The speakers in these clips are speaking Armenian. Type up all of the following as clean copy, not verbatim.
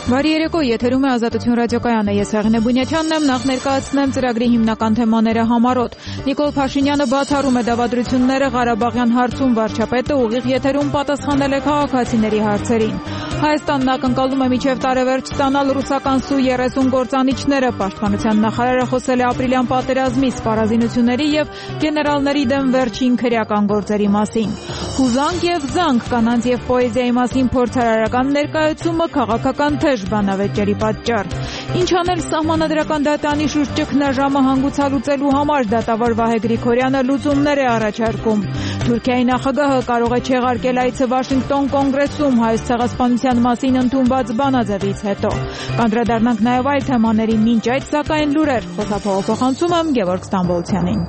Բարի երեկո, եթերում է Ազատություն ռադիոկայանը, ես Հեղինե Բունյաթյանն եմ, նախ ներկայացնեմ ծրագրի հիմնական թեմաները համառոտ։ Նիկոլ Փաշինյանը բացառում է դավադրությունները Ղարաբաղյան հարցում, վարչապետը ուղիղ եթերում պատասխանել է քաղաքացիների հարցերին։ Հայաստանն ակնկալում է մինչև տարեվերջ ստանալ ռուսական Սու-30 գործանիչները, պաշտպանության նախարարը խոսել է ապրիլյան պատերազմի, սպառազինությունների եւ գեներալների դեմ վերջին քրեական գործերի մասին։ Հուզանք եւ զանգ, կանանց եւ պոեզիայի մասին փորձարարական ներկայացումը, քաղաքական թեժ բանավեճերի պատճառ։ Ինչ անել սահմանադրական դատարանի շուրջ ճգնաժամը հանգուցալուծելու համար, դատավոր Վահե Գրիգորյանը լուծումներ է առաջարկում։ Թուրքիայի նախագահը կարող է չեղարկել այցը Վաշինգտոն կոնգրեսում հայոց ցեղասպանության մասին ընդունված բանաձևից հետո։ Կանդրադառնանք նաև այլ թեմաների, մինչ այդ սակայն լուրեր, խոսափողոցում եմ Գևորգ Ստամբոլցյանին։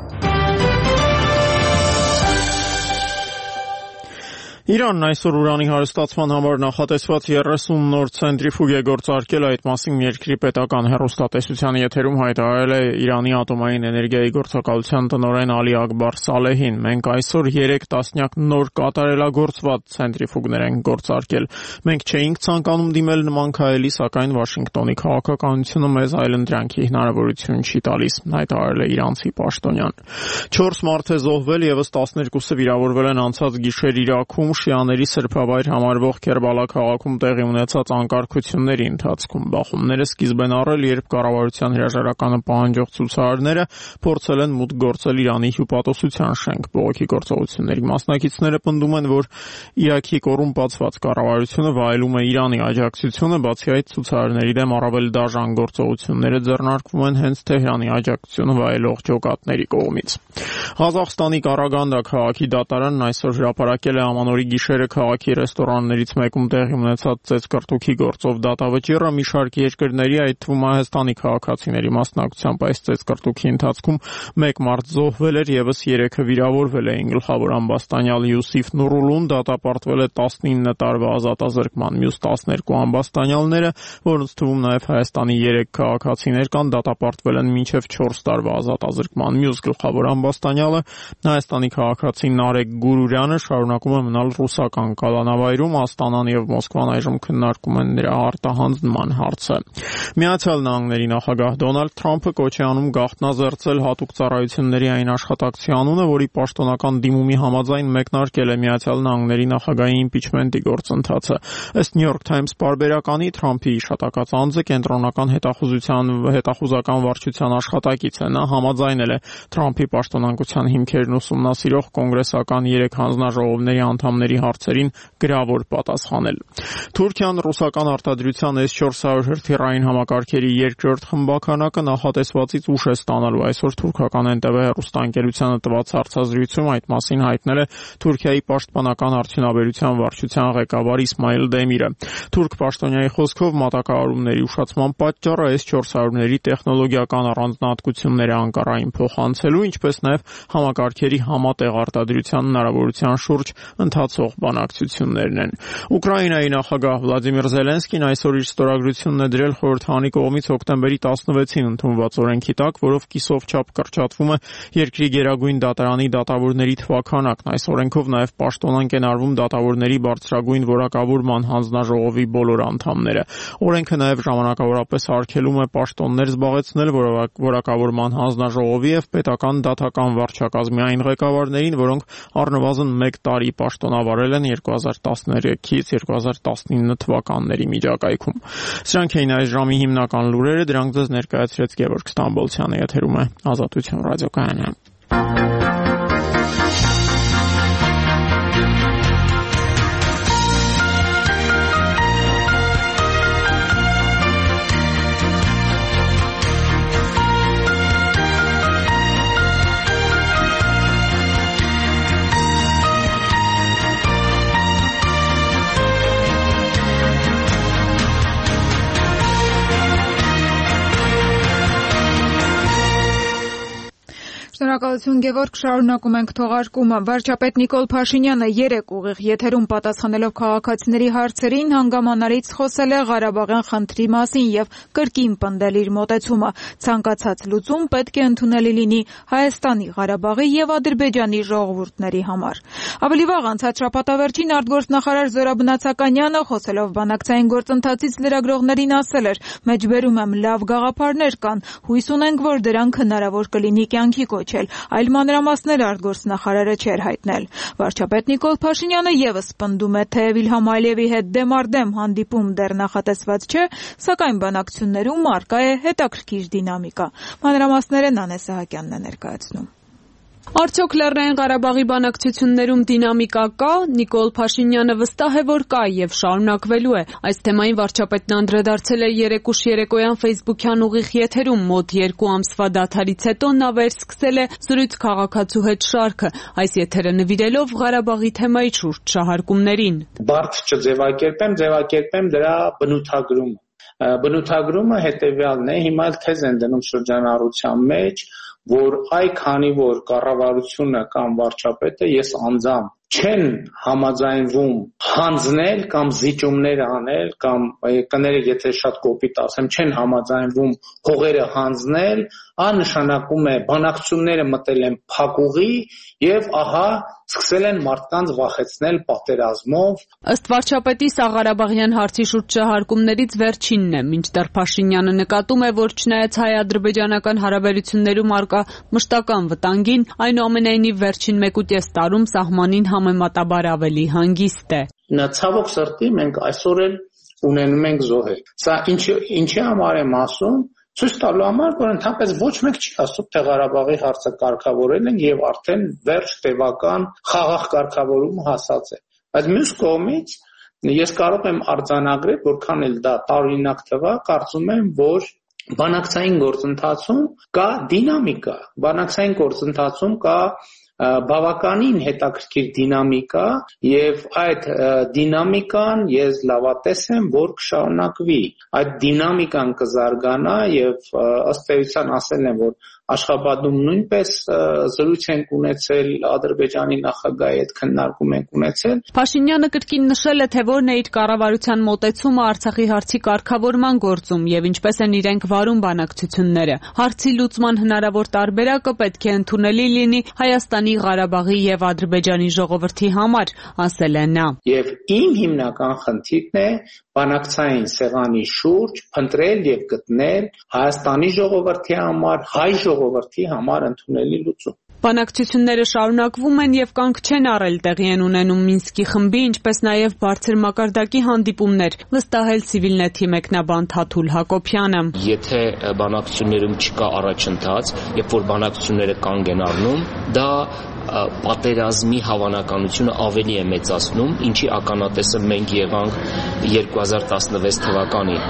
Իրանն այսօր ուրանի հարստացման համար նախատեսված 30 նոր ցենտրիֆուգ է գործարկել, այդ մասին երկրի պետական հեռուստատեսության եթերում հայտարարել է Իրանի ատոմային էներգիայի գործակալության տնօրեն Ալի Ակբար Սալեհին։ Մենք այսօր 3 տասնյակ նոր կատարելագործված ցենտրիֆուգներ ենք գործարկել։ Մենք չէինք ցանկանում դիմել նման քայլի, սակայն Վաշինգտոնի քաղաքականությունը մեզ այլընտրանքի հնարավորություն չի տալիս, հայտարարել է իրանցի պաշտոնյան։ 4 մարդ է զոհվել, եւս 12-ը վիրավորվել են անցած գիշեր Իրաքում շիաների սրբավայր համարվող Քերբալա քաղաքում տեղի ունեցած անկարգությունների ընթացքում։ Բախումները սկիզբ են առել, երբ կառավարության հրաժարականը պահանջող ցուցարարները փորձել են մուտք գործել Իրանի հյուպատոսության շենք։ Բողոքի գործողությունների մասնակիցները պնդում են, որ Իրաքի կոռումպացված կառավարությունը վայելում է Իրանի աջակցությունը, բացի այդ ցուցարարների դեմ առավել դաժան գործողությունները ձեռնարկվում են հենց Թեհրանի աջակցությունը վայելող ջոկատների կողմից։ Ղազախստանի Կարագանդա քաղաքի դատարանն այսօր հրապարակել է ամանորի գիշերը քաղաքի ռեստորաններից մեկում տեղի ունեցած ծեծկռտուքի գործով դատավճիռը մի շարք երկրների, այդ թվում Հայաստանի քաղաքացիների մասնակցությամբ այս ծեծկռտուքի ընթացքում 1 մարդ զոհվել էր, եւս 3-ը վիրավորվել էին։ Գլխավոր ամբաստանյալ Յուսիֆ Նուրուլուն դատապարտվել է 19 տարվա ազատազրկման։ Մյուս 12 ամբաստանյալները, որոնց թվում նաեւ Հայաստանի 3 քաղաքացիներ կան, դատապարտվել են մինչեւ 4 տարվա ազատազրկման։ Մյուս գլխավոր ամբաստանյալը Հայաստանի քաղաքացի Նարեկ Գուրուրյանը շարունակում է մնալ ռուսական կալանավայրում, Աստանան եւ Մոսկվան այժմ քննարկում են նրա արտահանձնման հարցը։ Միացյալ Նահանգների նախագահ Դոնալդ Թրամփը կոչ է անում գաղտնազերծել հատուկ ծառայությունների այն աշխատակցի անունը, որի պաշտոնական դիմումի համաձայն մեկնարկել է Միացյալ Նահանգների նախագահի իմպիչմենտի գործընթացը։ Ըստ New York Times պարբերականի Թրամփի իշտակած անձը կենտրոնական հետախուզական վարչության աշխատակից է։ Նա համաձայնել է Թրամփի պաշտոնանկության հիմքերն ուսումնասիրող կոնգրեսական 3 հանձնաժողովների անդամների հարցերին գրավոր պատասխանել։ Թուրքիան ռուսական արտադրության S-400 հրթիռային համակարգերի երկրորդ խմբականակը նախատեսվածից ուշ է ստանալու։ Այսօր թուրքական NTV հեռուստաընկերությանը տված հարցազրույցում այդ մասին հայտնել է Թուրքիայի պաշտպանական արդյունաբերության վարչության ղեկավար Իսմայիլ Դեմիրը։ Թուրք պաշտոնյայի խոսքով մատակարարումների ուշացման պատճառը S-400-ների տեխնոլոգիական առանձնահատկությունները Անկարային փոխանցելու, ինչպես նաև համակարգերի համատեղ արտադրության հնարավորության շուրջ ընթացող բանակցություններն են։ Ուկրաինայի նախագահ Վլադիմիր Զելենսկին այսօր իր ստորագրությունն է դրել խորհրդարանի կողմից հոկտեմբերի 16-ին ընդունված օրենքի տակ, որով կիսով չափ կրճատվում է երկրի գերագույն դատարանի դատավորների թվաքանակն։ Այս օրենքով նաև պաշտոնանկ են արվում դատավորների բարձրագույն որակավորման հանձնաժողովի բոլոր անդամները։ Օրենքը նաև ժամանակավորապես արգելում է պաշտոններ զբաղեցնել որակավորման հանձնաժողովի եւ պետական դատական վարչակազմի այն ղեկավարներին, որոնք առնվազն 1 տարի պաշտոնավարել են 2013-ից 2019 թվականների միջակայքում։ Սրանք էին այս ժամի հիմնական լուրերը, դրանք ձեզ ներկայացրեց Գևորգ Ստամբոլցյանը, եթերում է Ազատություն ռադիոկայանը։ Շնորհակալություն Գևորգ, շարունակում ենք թողարկումը։ Վարչապետ Նիկոլ Փաշինյանը երեկ ուղիղ եթերում պատասխանելով քաղաքացիների հարցերին հանգամանալից խոսել է Ղարաբաղյան խնդրի մասին եւ կրկին պնդել իր մոտեցումը։ Ցանկացած լուծում պետք է ընդունելի լինի Հայաստանի, Ղարաբաղի եւ Ադրբեջանի ժողովուրդների համար։ Ավելի վաղ անցած շաբաթավերջին արտգործնախարար Զորաբնաց Ականյանը խոսելով բանակցային գործընթացից լրագրողներին ասել էր. «Մեջբերում եմ լավ գաղափարներ կան, հույս ունենք, որ դրանք հնարավոր կլինի կյանքի կոչել, այլ մանրամասներ արտգործնախարարը չէր հայտնել»։ Վարչապետ Նիկոլ Փաշինյանը եւս պնդում է, թեև Իլհամ Ալիևի հետ դեմարդեմ հանդիպում դեռ նախատեսված չէ, սակայն բանակցություններում առկա է հետաքրքիր դինամիկա։ Մանրամասները Նանե Սահակյանն է ներկայացնում։ Արդյոք Լեռնային Ղարաբաղի բանակցություններում դինամիկա կա։ Նիկոլ Փաշինյանը վստահ է, որ կա եւ շարունակվելու է։ Այս թեմային վարչապետն անդրադարձել է երեկ ուշ երեկոյան Facebook-յան ուղիղ եթերում։ Մոտ 2 ամսվա դադարից հետո նա վերսկսել է զրույց քաղաքացու հետ շարքը։ Այս եթերը նվիրելով Ղարաբաղի թեմայի շուրջ շահարկումներին։ Բարդ չձևակերպեմ դրա բնութագրումը։ Բնութագրումը հետեւյալն է, հիմա էլ թեզ են դնում շրջանառության մեջ, որ քանի որ կառավարությունը կամ վարչապետը ես անձամբ չեն համաձայնվում հանձնել կամ զիջումներ անել կամ կներեք եթե շատ կոպիտ ասեմ չեն համաձայնվում հողերը հանձնել, նշանակում է բանակցությունները մտել են փակուղի եւ ահա սկսել են մարդկանց վախեցնել պատերազմով։ Ըստ վարչապետի սա Ղարաբաղյան հարցի շուրջ շահարկումներից վերջինն է, մինչդեռ Փաշինյանը նկատում է, որ չնայած հայ-ադրբեջանական հարաբերություններում առկա մշտական վտանգին, այնուամենայնիվ վերջին 1.5 տարում սահմանին համեմատաբար ավելի հանգիստ է։ Ցավոք սրտի մենք այսօր էլ ունենում ենք զոհեր։ Սա ինչի համար եմ ասում, ցույց տալու համար, որ ընդհանրապես ոչ մեկ չի ասում, թե Ղարաբաղի հարցը կարգավորել են եւ արդեն վերջ տևական խաղաղ կարգավորում հասած է։ Բայց մյուս կողմից ես կարող եմ արձանագրել, որքան էլ դա տարօրինակ թվա, կարծում եմ, որ բանակցային գործընթացում կա դինամիկա, բանակցային գործընթացում կա բավականին հետաքրքիր դինամիկա եւ այդ դինամիկան ես լավատես եմ, որ կշարունակվի։ Այդ դինամիկան կզարգանա եւ ըստ էության ասել եմ, որ Աշխաբադում նույնպես զրույց ենք ունեցել Ադրբեջանի նախագահի հետ քննարկում ենք ունեցել։ Փաշինյանը կրկին նշել է, թե որն է իր կառավարության մոտեցումը Արցախի հարցի կարգավորման գործում եւ ինչպես են իրենք վարում բանակցությունները։ Հարցի լուծման հնարավոր տարբերակը պետք է ընդունելի լինի Հայաստանի, Ղարաբաղի եւ Ադրբեջանի ժողովրդի համար, ասել է նա։ Եվ իմ հիմնական խնդիրն է բանակցային սեղանի շուրջ փնտրել եւ գտնել Հայաստանի ժողովրդի համար, հայ ժողովրդի համար ընդունելի լուծում։ Բանակցությունները շարունակվում են եւ կանգ չեն առել, տեղի են ունենում Մինսկի խմբի, ինչպես նաեւ բարձր մակարդակի հանդիպումներ, վստահել Civilnet-ի մեկնաբան Թաթուլ Հակոբյանը։ Եթե բանակցություններում չկա առաջընթաց, երբ որ բանակցությունները կանգ են առնում, դա պատերազմի հավանականությունը ավելի է մեծացնում, ինչի ականատեսը մենք եղանք 2016 թվականին։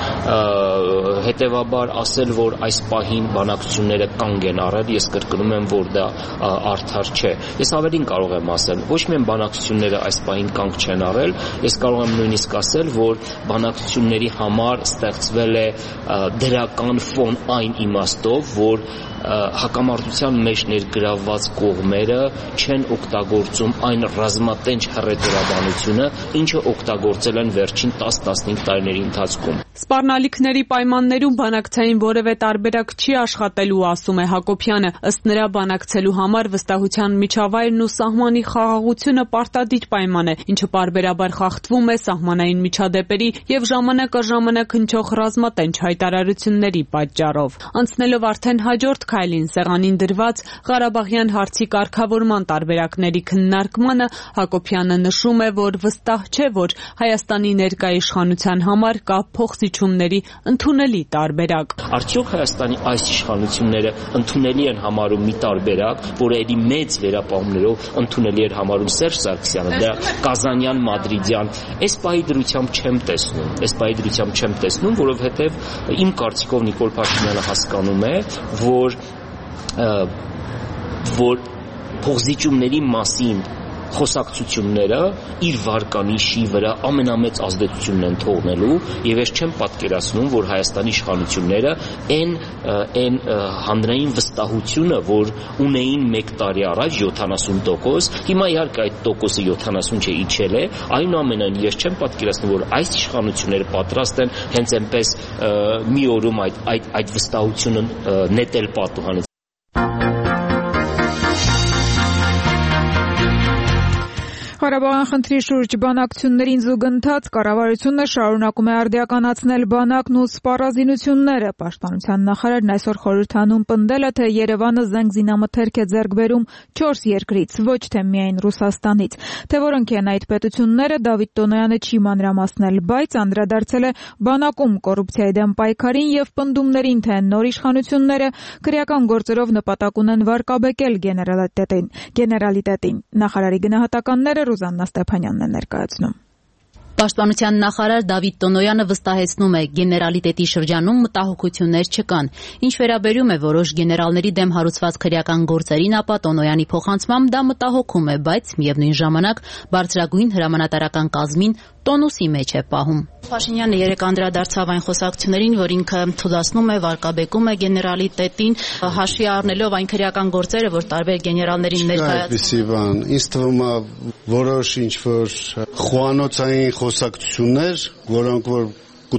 Հետևաբար ասել, որ այս պահին բանակցությունները կանգ են առել, ես կրկնում եմ, որ դա արդար չէ։ Ես ավելին կարող եմ ասել, ոչ միայն բանակցությունները այս պահին կանգ չեն առել, ես կարող եմ նույնիսկ ասել, որ բանակցությունների համար ստեղծվել է դրական ֆոն այն իմաստով, որ հակամարտության մեջ ներգրավված կողմերը չեն օգտագործում այն ռազմատենչ հռետորաբանությունը, ինչը օգտագործել են վերջին 10-15 տարիների ընթացքում։ Սպառնալիքների պայմաններում բանակցային որևէ տարբերակ չի աշխատելու, ասում է Հակոբյանը։ Ըստ նրա բանակցելու համար վստահության միջավայրն ու սահմանի խաղաղությունը պարտադիր պայման է, ինչը պարբերաբար խախտվում է սահմանային միջադեպերի եւ ժամանակ առ ժամանակ հնչող ռազմատենչ հայտարարությունների պատճառով։ Անցնելով արդեն հաջորդ քայլին սեղանին դրված Ղարաբաղյան հարցի կարգավորման տարբերակների քննարկմանը, Հակոբյանը նշում է, որ վստահ չէ, որ Հայաստանի ներկա իշխանության համար կա փոխզիջումների ընդունելի տարբերակ։ Արդյոք Հայաստանի այս իշխանությունները ընդունելի են համարում մի տարբերակ, որը էլի մեծ վերապահումներով ընդունելի էր համարում Սերժ Սարգսյանը, դա Կազանյան, Մադրիդյան, այս պահի դրությամբ չեմ տեսնում, որովհետև իմ կարծիքով Նիկոլ Փաշինյանը հասկանում է, որ փոխզիջումների մասին խոսակցությունները իր վարկանիշի վրա ամենամեծ ազդեցությունն են թողնելու եւ ես չեմ պատկերացնում, որ Հայաստանի իշխանությունները այն հանրային վստահությունը, որ ունեին 1 տարի առաջ 70%, հիմա իհարկե այդ տոկոսը 70 չէ, իջել է, այնուամենայնիվ ես չեմ պատկերացնում, որ այս իշխանությունները պատրաստ են հենց այնպես մի օրում այդ վստահությունը նետել պատուհանից։ Ղարաբաղյան խնդրի շուրջ բանակցություններին զուգընթաց կառավարությունը շարունակում է արդիականացնել բանակն ու սպառազինությունները։ Պաշտպանության նախարարն այսօր խորհրդանում պնդել է, թե Երևանը զենք զինամթերք է ձեռք բերում 4 երկրից, ոչ թե միայն Ռուսաստանից։ Թե որոնք են այդ պետությունները, Դավիթ Տոնոյանը չի մանրամասնել, բայց անդրադարձել է բանակում կոռուպցիայի դեմ պայքարին եւ պնդումներին, թե նոր իշխանությունները քրեական գործերով նպատակ ունեն վարկաբեկել գեներալիտետին։ Նախարարի գնահատականները Ռուզաննա Ստեփանյանն է ներկայացնում։ Պաշտպանության նախարար Դավիթ Տոնոյանը վստահեցնում է, գեներալիտետի շրջանում մտահոգություններ չկան։ Ինչ վերաբերում է որոշ գեներալների դեմ հարուցված քրեական գործերին, ապա Տոնոյանի փոխանցմամբ դա մտահոգում է, բայց միևնույն ժամանակ բարձրագույն հրամանատարական կազմին տոնուսի մեջ է պահում։ Փաշինյանը երեկ անդրադարձավ այն խոսակցություններին, որ ինքը թույլատնում է, վարկաբեկում է գեներալիտետին, հաշվի առնելով այն քրեական գործերը, որ տարբեր գեներալներին ներկայացնում։ Ինձ թվում է որոշ ինչ-որ խոհանոցային խոսակցություններ, որոնք որ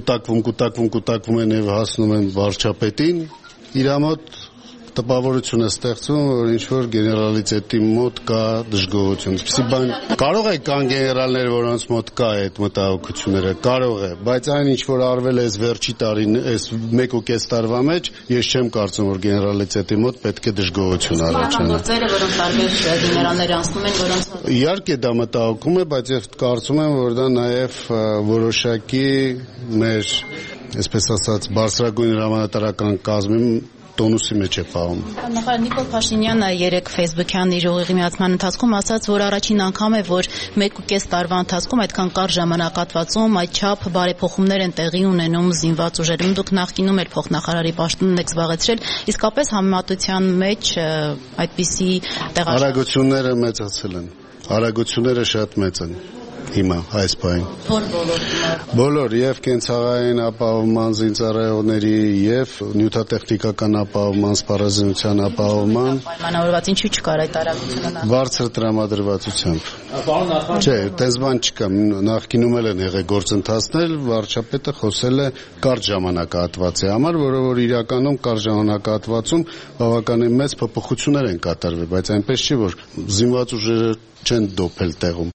կուտակվում են եւ հասնում են վարչապետին, իր մոտ տպավորություն է ստեղծում, որ ինչ-որ գեներալիտետի մոտ կա դժգոհություն։ Այսպիսի բան կարող է կան գեներալներ, որոնց մոտ կա այդ մտահոգությունները, կարող է, բայց այն ինչ-որ արվել է այս վերջի տարին, այս 1.5 տարվա մեջ, ես չեմ կարծում, որ գեներալիտետի մոտ պետք է դժգոհություն առաջանա։ Գործերը, որոնք տարբեր գեներալներ անցնում են, որոնց իհարկե դա մտահոգում է, բայց ես կարծում եմ, որ դա նաև որոշակի մեր, այսպես ասած, բարձրագույն հրամանատարական կազմի տոնուսի մեջ է պահում։ Նախարար Նիկոլ Փաշինյանը երեկ Facebook-յան իր ուղիղ միացման ընթացքում ասաց, որ առաջին անգամ է, որ 1.5 տարվա ընթացքում այդքան կարճ ժամանակահատվածում այդչափ բարեփոխումներ են տեղի ունենում զինված ուժերում։ Դուք նախկինում էլ փոխնախարարի պաշտոնն եք զբաղեցրել, իսկապես համեմատության մեջ այդպիսի արագությունները մեծացել են։ Արագությունները շատ մեծ են։ Հիմա այս բան բոլոր եւ կենցաղային ապահովման զինծառայողների եւ նյութատեխնիկական ապահովման սպառազինության ապահովման պայմանավորված ինչու չկար այդ արագությունը բարձր տրամադրվածությամբ չէ դες բան չկա նախկինում են եղել գործընթացներ վարչապետը խոսել է կարճ ժամանակահատվածի համար որը որ իրականում կարճ ժամանակահատվածում բավականին մեծ փոփոխություններ են կատարվել բայց այնպես չի որ զինված ուժերը չեն դոփել տեղում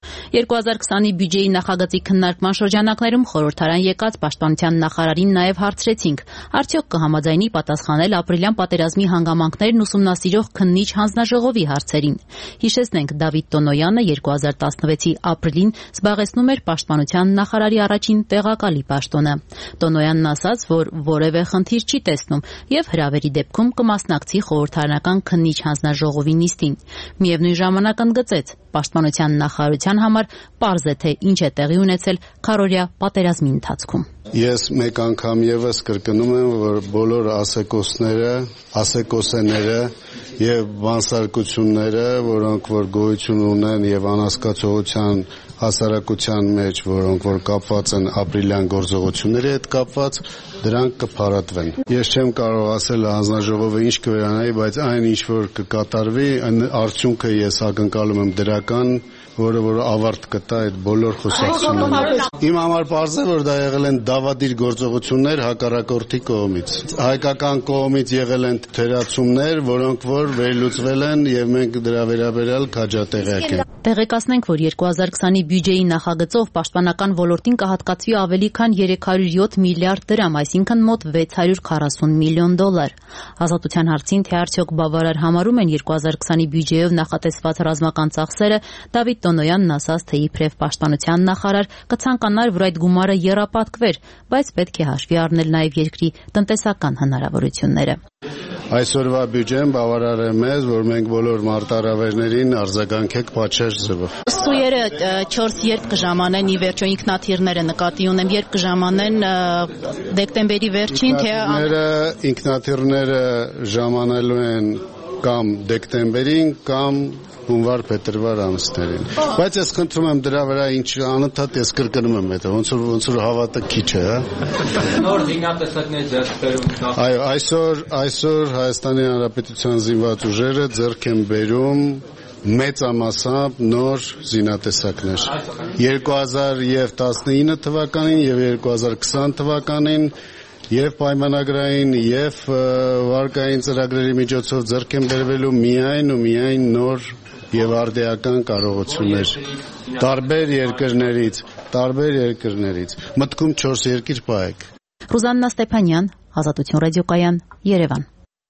2020-ի բյուջեի նախագծի քննարկման շրջանակներում խորհրդարան եկած պաշտպանության նախարարին նաև հարցրեցինք. արդյոք կհամաձայնի պատասխանել ապրիլյան պատերազմի հանգամանքներն ուսումնասիրող քննիչ հանձնաժողովի հարցերին։ Հիշեցնենք, Դավիթ Տոնոյանը 2016-ի ապրիլին զբաղեցնում էր պաշտպանության նախարարի առաջին տեղակալի պաշտոնը։ Տոնոյանն ասաց, որ որևէ խնդիր չի տեսնում եւ հրավերի դեպքում կմասնակցի խորհրդարանական քննիչ հանձնաժողովի նիստին։ Միևնույն ժամանակ ընդգծեց, պաշտպանության նախարարության համար պարզ է, թե ինչ է տեղի ունեցել քառօրյա պատերազմի ընթացքում։ Ես մեկ անգամ եւս կրկնում եմ, որ բոլոր ասեկոսեները եւ բանսարկությունները, որոնք որ գոյություն ունեն եւ անհասկացողության հասարակության մեջ, որոնք որ կապված են ապրիլյան գործողությունների հետ կապված, դրանք կփարատվեն։ Ես չեմ կարող ասել հանձնաժողովը ինչ կվերանայի, բայց այն ինչ որ կկատարվի, այն արդյունքը ես ակնկալում եմ դրական, որը որ ավարտ կտա այդ բոլոր խոսակցությունները։ Իմ համար պարզ է, որ դա եղել են դավադիր գործողություններ հակառակորդի կողմից։ Հայկական կողմից եղել են թերացումներ, որոնք որ վերլուծվել են եւ մենք դրա վերաբերյալ քաջատեղյակ ենք։ Տեղեկացնենք, որ 2020-ի բյուջեի նախագծով պաշտպանական ոլորտին կհատկացվի ավելի քան 307 միլիարդ դրամ, այսինքն մոտ 640 միլիոն դոլար։ Ազատության հարցին, թե արդյոք բավարար համարում են 2020-ի բյուջեով նախատեսված ռազմական ծախսերը, Դավիթ Տոնոյանն ասաց, թե իբրև պաշտպանության նախարար կցանկանար, որ այդ գումարը եռապատկվեր, բայց պետք է հաշվի առնել նաև երկրի տնտեսական հնարավորությունները։ Այսօրվա բյուջեն բավարար է մեզ, որ մենք բոլոր մարտահրավերներին արձագանքենք պատշաճ ձևով։ Սույերը 4 երբ կժամանեն ի վերջո ինքնաթիռները նկատի ունեմ, երբ կժամանեն դեկտեմբերի վերջին, թե ինքնաթիռները ժամանելու են կամ դեկտեմբերին, կամ հունվար-փետրվար ամիսներին։ Բայց ես խնդրում եմ դրա վրա ինչ անընդհատ ես կրկնում եմ այդ ոնց որ հավատը քիչ է, հա։ Նոր զինատեսակներ ձեռքբերում։ Այո, այսօր Հայաստանի Հանրապետության զինված ուժերը ձեռք են բերում մեծամասամբ նոր զինատեսակներ 2019 թվականին եւ 2020 թվականին եւ պայմանագրային եւ վարկային ծրագրերի միջոցով ձեռք են բերվելու միայն նոր եւ արդիական կարողություններ տարբեր երկրներից մտքում 4 երկիր պահեք։ Ռուզաննա Ստեփանյան, Ազատություն ռադիոկայան, Երևան։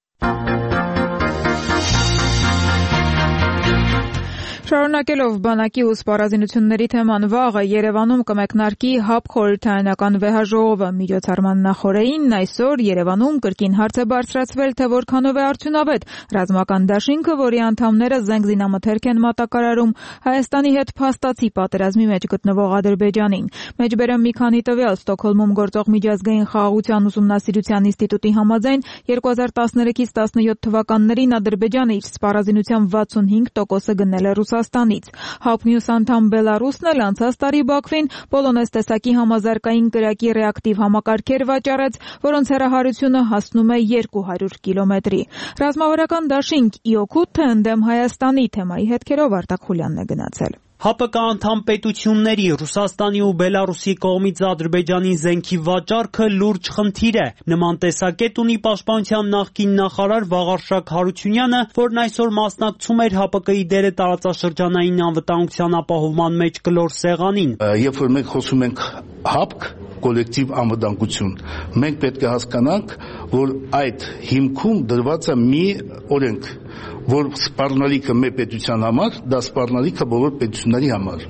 Շարունակելով բանակի ու սպառազինությունների թեման վաղը Երևանում կմեկնարկի ՀԱՊ խորհրդարանական վեհաժողովը միջոցառման նախօրեին այսօր Երևանում կրկին հարց է բարձրացվել, թե որքանով է արդյունավետ ռազմական դաշինքը, որի անդամները զենք զինամթերք են մատակարարում Հայաստանի հետ փաստացի պատերազմի մեջ գտնվող Ադրբեջանին։ Մեջբերեմ մի քանի տվյալ Ստոկհոլմում գործող միջազգային խաղաղության ուսումնասիրության ինստիտուտի համաձայն 2013-ից 17 թվականներին Ադրբեջանը իր սպառազինության 65%-ը գնել է Ռուսաստանից։ ՀԱՊ Նյուս անդամ Բելարուսն էլ անցած տարի Բաքվին Պոլոնեզ տեսակի համազարգային կրակի ռեակտիվ համակարգեր վաճառեց, որոնց հեռահարությունը հասնում է 200 կիլոմետրի։ Ռազմավարական դաշինք ի օգուտ թե ընդդեմ Հայաստանի թեմայի հետքերով Արտակ Խուլյանն է գնացել։ ՀԱՊԿ անդամ պետությունների Ռուսաստանի ու Բելարուսի կողմից Ադրբեջանի զենքի վաճառքը լուրջ խնդիր է։ Նման տեսակետ ունի Պաշտպանության նախկին նախարար Վաղարշակ Հարությունյանը, որն այսօր մասնակցում էր ՀԱՊԿ-ի դերը տարածաշրջանային անվտանգության ապահովման մեջ կլոր սեղանին։ Երբ որ մենք խոսում ենք ՀԱՊԿ կոլեկտիվ անվտանգություն, մենք պետք է հասկանանք, որ այդ հիմքում դրված է մի օրենք, որ սպառնալիքը մեր պետության համար, դա սպառնալիքը բոլոր պետությունների համար։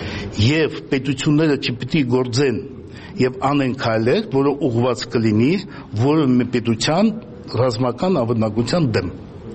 Եվ պետությունները չպիտի գործեն եւ անեն քայլեր, որը ուղղված կլինի որևէ պետության ռազմական անվտանգության դեմ։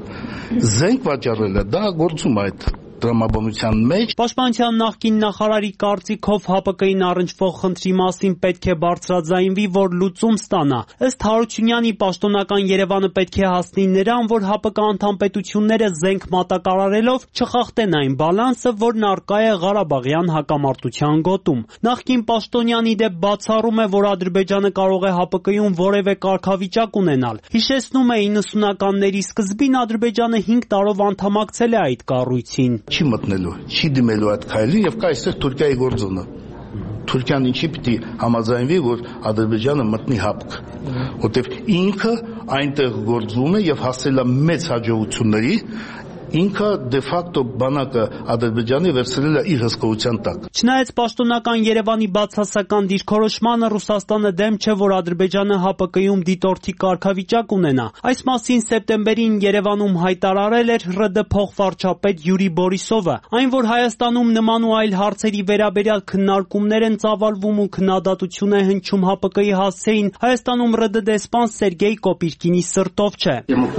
Զենք վաճառելը դա գործում է այդ տրամաբանության մեջ։ Պաշտպանության նախկին նախարարի կարծիքով ՀԱՊԿ-ին առնչվող խնդրի մասին պետք է բարձրաձայնվի, որ լուծում ստանա։ Ըստ Հարությունյանի պաշտոնական Երևանը պետք է հասնի նրան, որ ՀԱՊԿ անդամ պետությունները զենք մատակարարելով չխախտեն այն բալանսը, որն առկա է Ղարաբաղյան հակամարտության գոտում։ Նախկին պաշտոնյանի դեպ բացառում է, որ Ադրբեջանը կարող է ՀԱՊԿ-ում որևէ կարգավիճակ ունենալ։ Հիշեցնում է 90-ականների սկզբին Ադրբեջանը 5 տարով անդամակցել է այդ կառույցին։ Չի մտնելու, չի դիմելու այդ քայլին եւ կա այստեղ Թուրքիայի գործոնը։ Թուրքիան ինչի պիտի համաձայնվի, որ Ադրբեջանը մտնի ՀԱՊԿ, որտեղ ինքը այնտեղ գործում է եւ հասել է մեծ հաջողությունների, ինքը դե ֆակտո բանակը Ադրբեջանի վերցրել է իր հսկողության տակ։ Չնայած պաշտոնական Երևանի բացասական դիրքորոշմանը Ռուսաստանը դեմ չէ, որ Ադրբեջանը ՀԱՊԿ-ում դիտորդի կարգավիճակ ունենա։ Այս մասին սեպտեմբերին Երևանում հայտարարել էր ՌԴ փոխվարչապետ Յուրի Բորիսովը։ Այն, որ Հայաստանում նման ու այլ հարցերի վերաբերյալ քննարկումներ են ծավալվում ու քննադատություն է հնչում ՀԱՊԿ-ի հասցեին, Հայաստանում ՌԴ դեսպան Սերգեյ Կոպիրկինի սրտով չէ։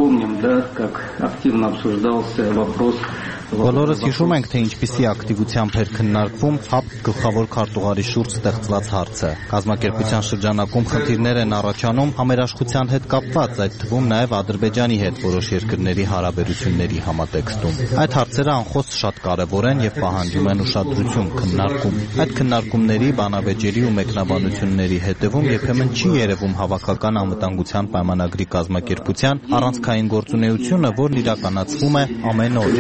Բոլորս հիշում ենք, թե ինչպիսի ակտիվությամբ էր քննարկվում ՀԱՊԿ գլխավոր քարտուղարի շուրջ ստեղծված հարցը։ Կազմակերպության շրջանակում խնդիրներ են առաջանում համերաշխության հետ կապված, այդ թվում նաև Ադրբեջանի հետ որոշ երկրների հարաբերությունների համատեքստում։ Այդ հարցերը անխոս շատ կարևոր են եւ պահանջում են ուշադրություն, քննարկում։ Այդ քննարկումների, բանավեճերի ու մեկնաբանությունների հետևում երբեմն չի երևում հավաքական անվտանգության պայմանագրի կազմակերպության առանցքային գործունեությունը, որն իրականացվում է ամեն օր։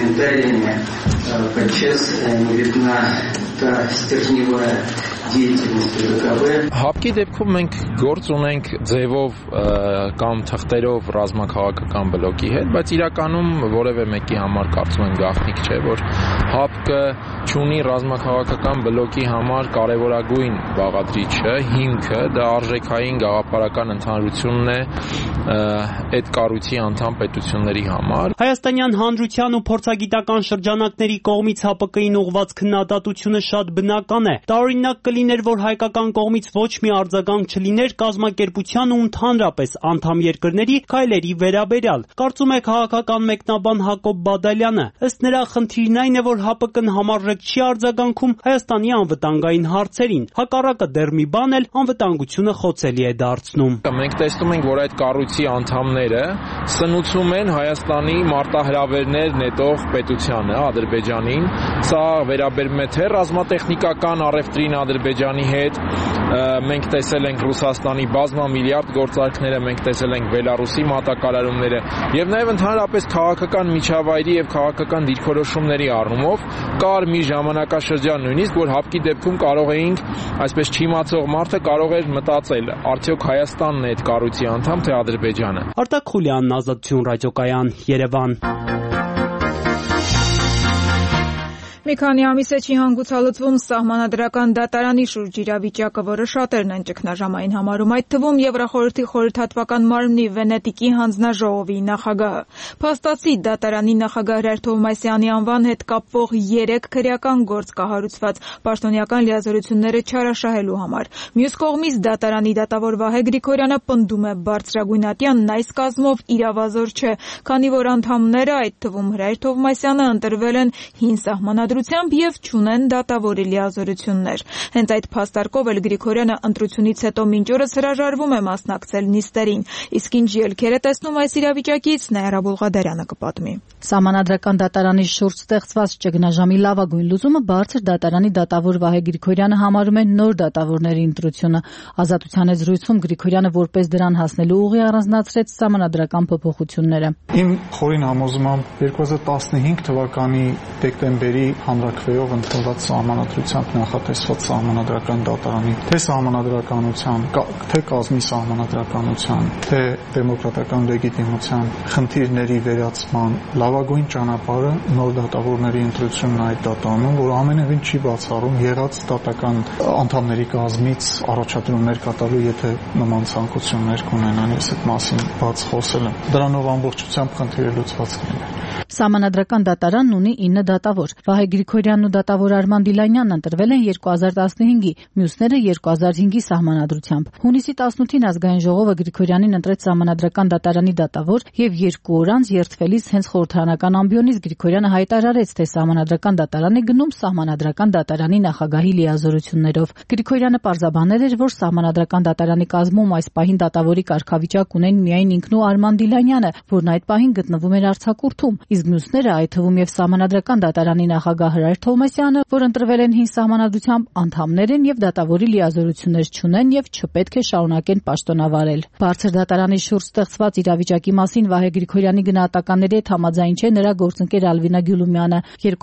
ՀԱՊԿ-ի դեպքում մենք գործ ունենք ձևով կամ թղթերով ռազմաքաղաքական բլոկի հետ, բայց իրականում որևէ մեկի համար կարծում եմ գաղտնիք չէ, որ ՀԱՊԿ-ը չունի ռազմաքաղաքական բլոկի համար կարևորագույն բաղադրիչը, հիմքը, դա արժեքային գաղափարական ընդհանրությունն է այդ կառույցի անդամ պետությունների համար։ Հայաստանյան հանրության ու փորձագիտական շրջանակների կողմից ՀԱՊԿ-ին ուղղված քննադատությունը շատ բնական է։ Տարօրինակ կլիներ, որ հայկական կողմից ոչ մի արձագանք չլիներ կազմակերպության ու ընդհանրապես անդամ երկրների քայլերի վերաբերյալ։ Կարծում է քաղաքական մեկնաբան Հակոբ Բադալյանը։ Ըստ նրա խնդիրն այն է, որ ՀԱՊԿ-ն համարժեք չի արձագանքում Հայաստանի անվտանգային հարցերին։ Հակառակը դեռ մի բան էլ անվտանգությունը խոցելի է դարձնում։ Մենք տեսնում ենք, որ այդ կառույցի անդամները սնուցում են Հայաստանի մարտահրավերներ նետող պետության հանրությանը, Ադրբեջանին։ Սա վերաբերում է թե ռազմատեխնիկական առևտրին Ադրբեջանի հետ, մենք տեսել ենք Ռուսաստանի բազմամիլիարդ գործարքները, մենք տեսել ենք Բելարուսի մատակարարումները եւ նաեւ ընդհանրապես քաղաքական միջավայրի եւ քաղաքական դիրքորոշումների առումով կար մի ժամանակաշրջան նույնիսկ, որ հապկի դեպքում կարող էինք, այսպես չիմացող մարդը կարող էր մտածել, արդյոք Հայաստանն է այդ կառույցի անդամ, թե Ադրբեջանը։ Արտակ Խուլյանն, Ազատություն ռադիոկայան, Երևան։ Մի քանի ամիս է չի հանգուցալուծվում սահմանադրական դատարանի շուրջ իրավիճակը, որը շատերն են ճգնաժամային համարում, այդ թվում Եվրախորհրդի խորհրդատվական մարմնի Վենետիկի հանձնաժողովի նախագահը։ Փաստացի դատարանի նախագահ Հրայր Թովմասյանի անվան հետ կապվող 3 քրեական գործ կահարուցված պաշտոնյական լիազորությունները չարաշահելու համար։ Մյուս կողմից դատարանի դատավոր Վահե Գրիգորյանը պնդում է բարձրագույն ատյանն այս կազմով իրավազոր չէ, քանի որ անդամները, այդ թվում Հրայր Թովմասյանը, ընտրվել են հին սահմանադրությամբ եւ չունեն դատավորի լիազորություններ։ Հենց այդ փաստարկով էլ Գրիգորյանը ընտրությունից հետո մինչ օրս հրաժարվում է մասնակցել նիստերին։ Իսկ ինչ ելքեր է տեսնում այս իրավիճակից, Նաիրա Բուլղադարյանը կպատմի։ Սահմանադրական դատարանի շուրջ ստեղծված ճգնաժամի լավագույն լուծումը բարձր դատարանի դատավոր Վահե Գրիգորյանը համարում է նոր դատավորների ընտրությունը։ Ազատության հետ զրույցում Գրիգորյանը որպես դրան հասնելու ուղի առանձնացրեց սահմանադրական փոփոխությունները։ Իմ խորին համոզմամբ 2015 թվականի դեկտեմբերի հանրաքվեով ընդունված սահմանադրությամբ նախատեսված սահմանադրական դատարանի թե սահմանադրականության, թե կազմի սահմանադրականության, թե դեմոկրատական լեգիտիմության խնդիրների վերացման լավագույն ճանապարհը նոր դատավորների ընտրությունն այդ դատարանում, որ ամենևին չի բացառում եղած դատական անդամների կազմից առաջադրումներ կատարելու, եթե նման ցանկություններ կունենան, ես այդ մասին բաց խոսել եմ։ Դրանով ամբողջությամբ խնդիրը լուծված կլինի։ Սահմանադրական դատարանն ունի 9 դատավոր։ Վահե Գրիգորյանն ու դատավոր Արման Դիլանյանն ընտրվել են 2015-ի, մյուսները 2005-ի սահմանադրությամբ։ Հունիսի 18-ին ազգային ժողովը Գրիգորյանին ընտրեց սահմանադրական դատարանի դատավոր եւ 2 օր անց երթվելիս հենց խորհրդարանական ամբիոնից Գրիգորյանը հայտարարեց, թե սահմանադրական դատարան է գնում սահմանադրական դատարանի նախագահի լիազորություններով։ Գրիգորյանը պարզաբանել էր, որ սահմանադրական դատարանի կազմում այս պահին դատավորի կարգավիճակ ունեն միայն ինքն ու Արման Դիլանյանը, որն այդ պահին գտնվում էր արձակուրդում, իսկ մյուսները, այդ թվում եւ սահմանադրական դատարանի նախագահ Հրայր Թովմասյանը, որ ընտրվել են հին սահմանադրությամբ, անդամներ են եւ դատավորի լիազորություններ չունեն եւ չպետք է շարունակեն պաշտոնավարել։ Բարձր դատարանի շուրջ ստեղծված իրավիճակի մասին Վահե Գրիգորյանի գնահատականների հետ համաձայն չէ նրա գործընկեր Ալվինա Գյուլումյանը։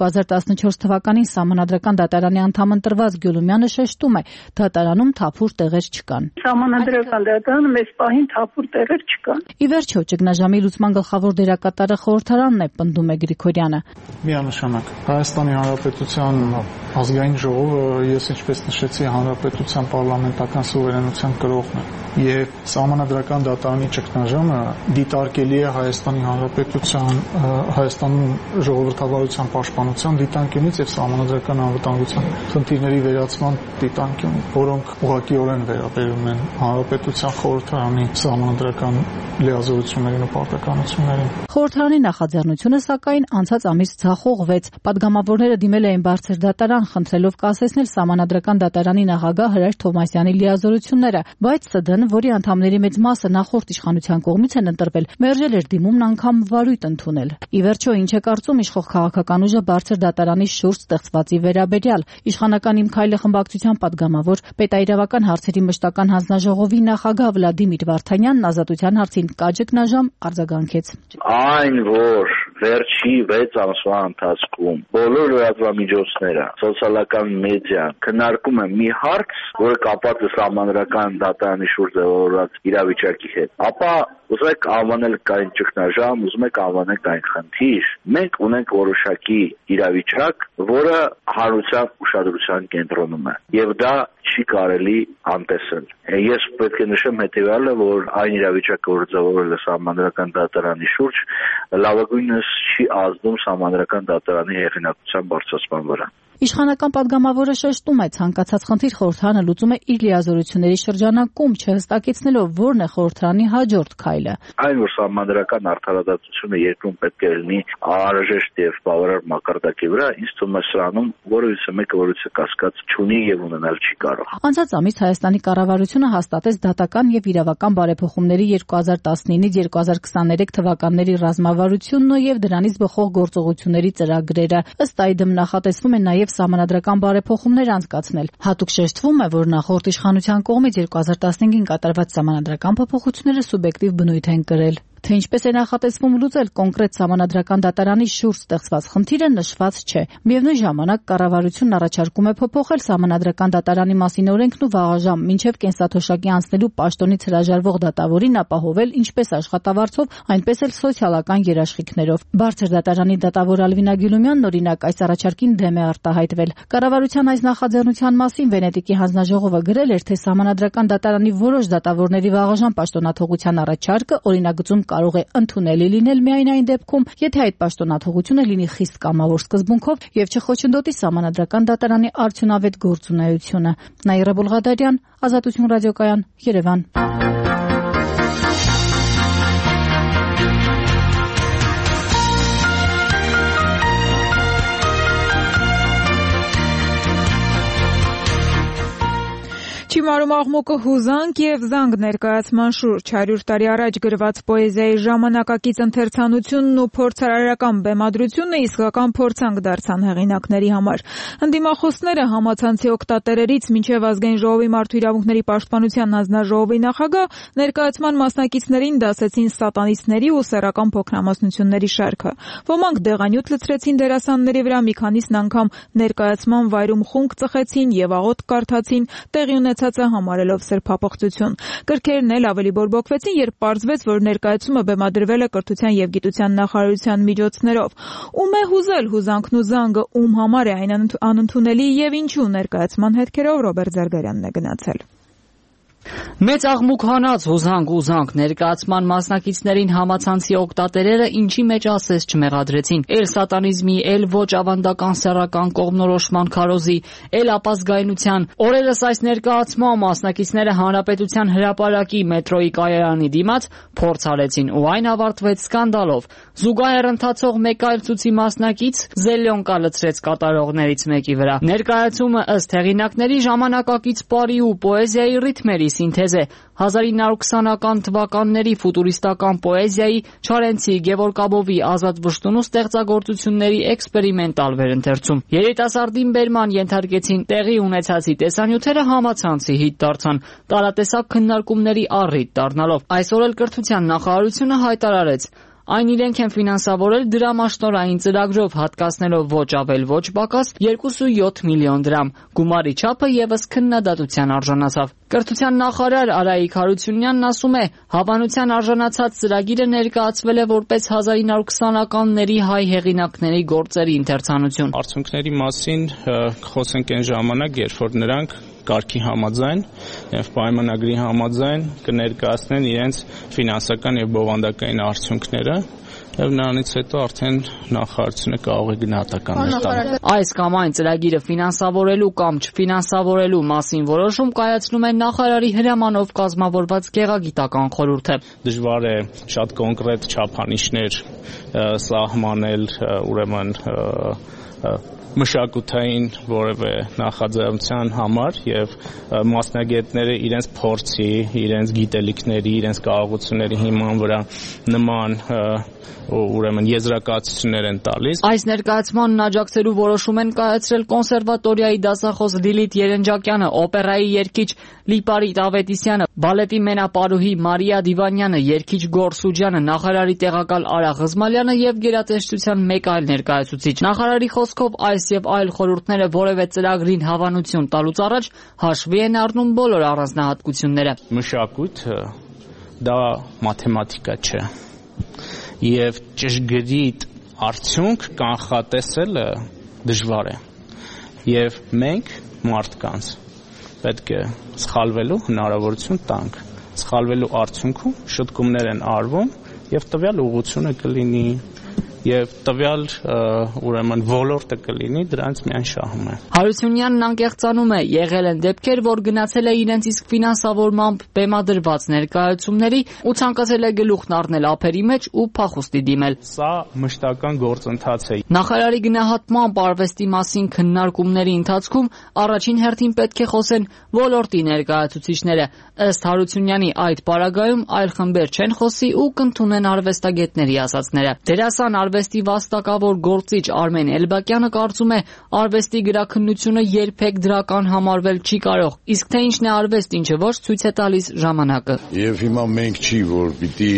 2014 թվականին սահմանադրական դատարանի անդամ ընտրված Գյուլումյանը շեշտում է, դատարանում թափուր տեղեր չկան։ Սահմանադրական դատարանում այս պահին թափուր տեղեր չկան։ Ի վերջո, ճգնաժամի լուծման գլխավոր դերակատարը խորհրդարանն է, պնդում է Գրիգորյանը։ Միանշանակ Հայաստանի Հանրապետության ազգային ժողովը, ես ինչպես նշեցի, հանրապետության պարլամենտական սուվերենության կրողն է եւ սահմանադրական դատարանի ճգնաժամը դիտարկելի է Հայաստանի Հանրապետության, Հայաստանում ժողովրդավարության պաշտպանության դիտանկյունից եւ սահմանադրական անվտանգության խնդիրների վերացման դիտանկյունից, որոնք ուղղակիորեն վերաբերում են հանրապետության խորհրդարանի սահմանադրական լիազորություններին ու պարտականություններին։ Խորհրդարանի նախաձեռնությունը, սակայն, անցած ամիս ձախողվեց։ Պատգամավորները դիմել էին բարձր դատարան, խնդրելով կասեցնել սահմանադրական դատարանի նախագահ Հրայր Թովմասյանի լիազորությունները, բայց ՍԴ-ն, որի անդամների մեծ մասը նախորդ իշխանության կողմից են ընտրվել, մերժել էր դիմումն անգամ վարույթ ընդունել։ Ի վերջո, ինչ է կարծում իշխող քաղաքական ուժը բարձր դատարանի շուրջ ստեղծվածի վերաբերյալ։ Իշխանական Իմ քայլը խմբակցության պատգամավոր, պետաիրավական հարցերի մշտական հանձնաժողովի նախագահ Վլադիմիր Վարդանյանն Ազատության հարցին կա ճգնաժամ արձագանքեց։ Այն, որ վերջի 6 ամսվա ընթացքում բոլոր լրատվամիջոցները, սոցիալական մեդիան քննարկում են մի հարց, որը կապված է սահմանադրական դատարանի շուրջ ձևավորված իրավիճակի հետ, ապա ուզում եք անվանել կային ճգնաժամ, ուզում եք անվանել կային խնդիր, մենք ունենք որոշակի իրավիճակ, որը հանրության ուշադրության կենտրոնում է, եւ դա չի կարելի անտեսել։ Ես պետք է նշեմ հետեւյալը, որ այն իրավիճակը, որ ձևավորվել է սահմանադրական դատարանի շուրջ, լավագույնս չի ազդում սահմանադրական դատարանի հեղինակության բարձրացման վրա։ Իշխանական падգամավորը շեշտում է, ցանկացած խնդիր խորհրդարանը լուծում է իր լիազորությունների շրջանակում, չհստակեցնելով որն է խորհրդարանի հաջորդ քայլը։ Այն որ սահմանադրական արդարադատությունը երկրում պետք է լինի անհրաժեշտ եւ բավարար մակարդակի վրա, ինձ թվում է սրանում որևիցե մեկը որևիցե կասկած չունի եւ ունենալ չի կարող։ Անցած ամիս Հայաստանի կառավարությունը հաստատեց դատական եւ իրավական բարեփոխումների 2019-2023 թվականների ռազմավարությունն եւ դրանից բխող գործողությունների ծրագրերը։ Ըստ այդմ նախատեսվում է նաեւ սահմանադրական բարեփոխումներ անցկացնել։ Հատուկ շեշտվում է, որ նախորդ իշխանության կողմից 2015-ին կատարված սահմանադրական փոփոխությունները սուբյեկտիվ բնույթ են կրել։ Թե ինչպես է նախատեսվում լուծել կոնկրետ սահմանադրական դատարանի շուրջ ստեղծված խնդիրը նշված չէ։ Միևնույն ժամանակ կառավարությունն առաջարկում է փոփոխել սահմանադրական դատարանի մասին օրենքն ու վաղաժամ մինչև կենսաթոշակի անցնելու պաշտոնից հրաժարվող դատավորին ապահովել ինչպես աշխատավարձով, այնպես էլ սոցիալական երաշխիքներով։ Բարձր դատարանի դատավոր Ալվինա Գյուլումյանն օրինակ այս առաջարկին դեմ է արտահայտվել։ Կառավարության այս նախաձեռնության մասին Վենետիկի հանձնաժողովը գրել էր, թե սահմանադրական դատարանի որոշ դատավորների վաղաժամ պաշտոնաթողության առաջարկը օրինագծում կարող է ընդունելի լինել միայն այն դեպքում, եթե այդ պաշտոնաթողությունը լինի խիստ կամավոր սկզբունքով եւ չխոչընդոտի սահմանադրական դատարանի արդյունավետ գործունեությունը։ Նաիրա Բուլղադարյան, Ազատություն ռադիոկայան, Երևան։ Չիմարում աղմուկը հուզանք եւ զանգ ներկայացման շուրջ 100 տարի առաջ գրված պոեզիայի ժամանակակից ընթերցանությունն ու փորձարարական բեմադրությունը իսկական փորձանք դարձան հեղինակների համար։ Ընդդիմախոսները համացանցի օգտատերերից մինչև ազգային ժողովի մարդու իրավունքների պաշտպանության հանձնաժողովի նախագահ ներկայացման մասնակիցներին դասեցին սատանիստների ու սեռական փոքրամասնությունների շարքը։ Ոմանք դեղանյութ լցրեցին դերասանների վրա, մի քանիսն անգամ ներկայացման վայրում խունկ ծխեցին եւ աղոթք կարդացին, տեղի ունեցածը համարելով սրբապղծություն։ Կրքերն էլ ավելի բորբոքվեցին, երբ պարզվեց, որ ներկայացումը բեմադրվել է կրթության եւ գիտության նախարարության միջոցներով։ Ում է հուզել հուզանքն ու զանգը, ում համար է այն անընդունելի եւ ինչու ներկայացման հետքերով Ռոբերտ Զարգարյանն է գնացել։ Մեծ աղմուկ հանած հուզանք ներկայացման մասնակիցներին համացանցի օգտատերերը ինչի մեջ ասես չմեղադրեցին։ Էլ սատանիզմի, էլ ոչ ավանդական սեռական կողմնորոշման քարոզի, էլ ապազգայնության։ Օրերս այս ներկայացման մասնակիցները Հանրապետության հրապարակի մետրոյի կայարանի դիմաց փորձ արեցին ու այն ավարտվեց սկանդալով։ Զուգահեռ ընթացող մեկ այլ ցույցի մասնակից զելյոնկա լցրեց կատարողներից մեկի վրա։ Ներկայացումը ըստ հեղինակների ժամանակակից պարի ու պոեզիայի ռիթմերի սինթեզ է 1920-ական թվականների ֆուտուրիստական պոեզիայի Չարենցի, Գևորգ-Աբովի, Ազատ Վշտունու ստեղծագործությունների էքսպերիմենտալ վերընթերցում։ Երիտասարդին բերման ենթարկեցին տեղի ունեցածի տեսանյութերը համացանցի հիթ դարձան, տարատեսակ քննարկումների առիթ դառնալով։ Այսօր էլ կրթության նախարարությունը հայտարարեց. Այն իրենք են ֆինանսավորել դրամաշնորհային ծրագրով, հատկացնելով ոչ ավել ոչ պակաս 2.7 միլիոն դրամ։ Գումարի չափը եւս քննադատության արժանացավ։ Կրթության նախարար Արայիկ Հարությունյանն ասում է, հավանության արժանացած ծրագիրը ներկայացվել է որպես 1920-ականների հայ հեղինակների գործերի ընթերցանություն։ Արդյունքների մասին խոսենք այն ժամանակ, երբ որ նրանք կարգի համաձայն եւ պայմանագրի համաձայն կներկայացնեն իրենց ֆինանսական եւ բովանդակային արդյունքները եւ նրանից հետո արդեն նախարարությունը կարող է գնահատականներ տալ։ Այս կամ այն ծրագիրը ֆինանսավորելու կամ չֆինանսավորելու մասին որոշում կայացնում է նախարարի հրամանով կազմավորված գեղագիտական խորհուրդը։ Դժվար է շատ կոնկրետ չափանիշներ սահմանել, ուրեմն մշակութային որևէ նախաձեռնության համար եւ մասնագետները իրենց փորձի, իրենց գիտելիքների, իրենց կարողությունների հիման վրա նման ուրեմն եզրակացություններ են տալիս։ Այս ներկայացմանն աջակցելու որոշում են կայացրել կոնսերվատորիայի դասախոս Լիլիթ Երենջակյանը, օպերայի երգիչ Լիպարիտ Ավետիսյանը, բալետի մենապարուհի Մարիա Դիվանյանը, երգիչ Գոր Սուջյանը, նախարարի տեղակալ Արա Ղզմալյանը եւ գերատեսչության մեկ այլ ներկայացուցիչ։ Նախարարի խոսքով այս եւ այլ խորհուրդները որևէ ծրագրին հավանություն տալուց առաջ հաշվի են առնում բոլոր առանձնահատկությունները։ Մշակույթը դա մաթեմատիկա չէ։ Եվ ճշգրիտ արդյունք կանխատեսելը դժվար է։ Եվ մենք մարդկանց պետք է սխալվելու հնարավորություն տանք։ Սխալվելու արդյունքում շտկումներ են արվում եւ տվյալ ուղղությունը կլինի եւ տվյալ ուրեմն ոլորտը կլինի դրանց միայն շահում է։ Հարությունյանն անկեղծանում է, եղել են դեպքեր, որ գնացել է իրենց իսկ ֆինանսավորմամբ բեմադրված ներկայացումների ու ցանկացել է գլուխն առնել ափերի մեջ ու փախուստի դիմել։ Սա մշտական գործընթաց է։ Նախարարի գնահատմամբ արվեստի մասին քննարկումների ընթացքում առաջին հերթին պետք է խոսեն ոլորտի ներկայացուցիչները։ Ըստ Հարությունյանի այդ պարագայում այլ խմբեր չեն խոսի ու կընդունեն արվեստագետների ասածները։ Դերասան արվեստի վաստակավոր գործիչ Արմեն Էլբակյանը կարծում է, արվեստի գրաքննությունը երբեք դրական համարվել չի կարող, իսկ թե ինչն է արվեստ, ինչը ոչ, ցույց է տալիս ժամանակը։ Եվ հիմա մենք չի, որ պիտի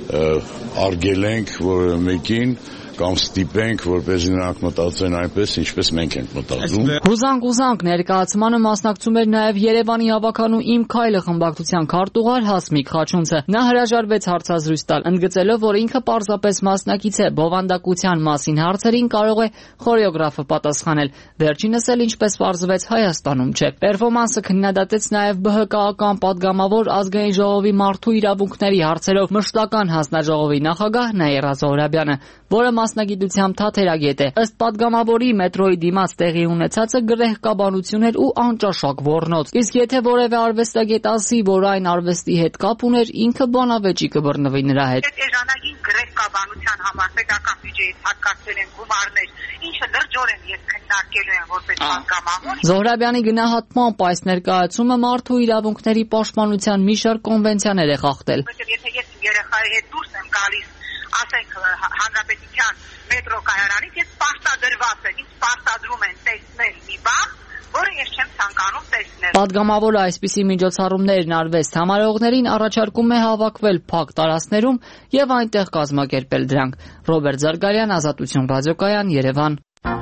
արգելենք որևէ մեկին կամ ստիպենք, որպեսզի նրանք մտածեն այնպես, ինչպես մենք ենք մտածում։ Հուզանք ներկայացմանը մասնակցում էր նաև Երևանի հավաքանու Իմ քայլը խմբակցության քարտուղար Հասմիկ Խաչունցը։ Նա հրաժարվեց հարցազրույց տալ, ընդգծելով, որ ինքը պարզապես մասնակից է, բովանդակության մասին հարցերին կարող է խորեոգրաֆը պատասխանել։ Վերջինս էլ, ինչպես պարզվեց, Հայաստանում չէ։ Պերֆորմանսը քննադատեց նաև ԲՀԿ-ական падգամավոր Ազգային ժողովի մարդու իրավունքների հարցերով մշտական հանձնաժողովի նախագահ Նաիրա Զոհրաբյանը, որը մասնագիտությամբ թատերագետ է։ Ըստ падգամավորի մետրոյի դիմաց տեղի ունեցածը գրեհկաբանություն էր ու անճաշակ ոռնոց։ Իսկ եթե որևէ արվեստագետ ասի, որ այն արվեստի հետ կապ ուներ, ինքը բանավեճի կբռնվի նրա հետ։ Էժանագին գրեհկաբանության համար պետական բյուջեից հատկացվել են գումարներ, ինչը լրջորեն ես քննարկելու եմ որպես падգամավոր։ Զոհրաբյանի գնահատմամբ այս ներկայացումը մարդու իրավունքների պաշտպանության մի շարք կոնվենցիաներ է խախտել։ Եթե ես երեխայի հետ դուրս եմ գալիս, ասենք հանրապետության մետրո կայարանից, ես պարտադրված եմ, ինձ պարտադրում են տեսնել մի բան, որը ես չեմ ցանկանում տեսնել։ Падգամավորը այսպիսի միջոցառումներն արվեստ համարողներին առաջարկում է հավաքվել փակ տարածքներում եւ այնտեղ կազմակերպել դրանք։ Ռոբերտ Զարգարյան, Ազատություն ռադիոկայան, Երևան։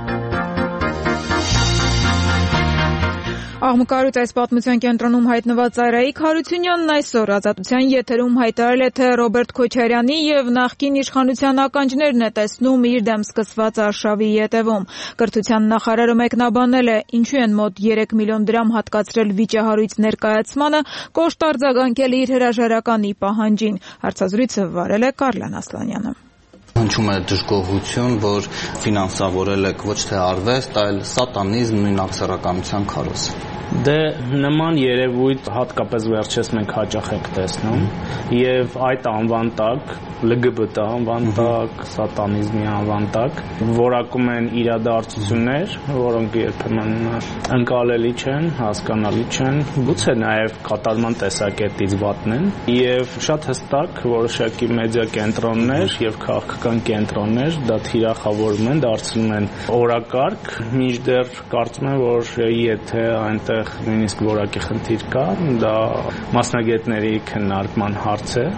Աղմկարույց այս պատմության կենտրոնում հայտնված Արայիկ Հարությունյանն այսօր Ազատության եթերում հայտարարել է, թե Ռոբերտ Քոչարյանի եւ նախկին իշխանության ականջներն է տեսնում իր դեմ սկսված արշավի ետևում։ Կրթության նախարարը մեկնաբանել է, ինչու են մոտ 3 միլիոն դրամ հատկացրել վիճահարույց ներկայացմանը, կոշտ արձագանքել իր հրաժարականի պահանջին։ Հարցազրույցը վարել է Կարլան Ասլանյանը։ Հնչում է դժգոհություն, որ ֆինանսավորել եք ոչ թե արվեստ, այլ սատանիզմ, նույն ակսերականության քարոզ։ Դե նման երևույթ հատկապես վերջերս մենք հաճախ ենք տեսնում եւ այդ անվան տակ ԼԳԲՏ անվան տակ, սատանիզմի անվան տակ որակում են իրադարձություններ, որոնք երբեմն ընկալելի չեն, հասկանալի չեն, գուցե նաեւ կատարման տեսակետից վատն են եւ շատ հստակ որոշակի մեդիա կենտրոններ եւ քաղաքական կենտրոններ դա թիրախավորում են, դարձնում են օրակարգ, մինչդեռ կարծում եմ, որ եթե այնտեղ նույնիսկ որակի խնդիր կա, դա մասնագետների քննարկման հարց է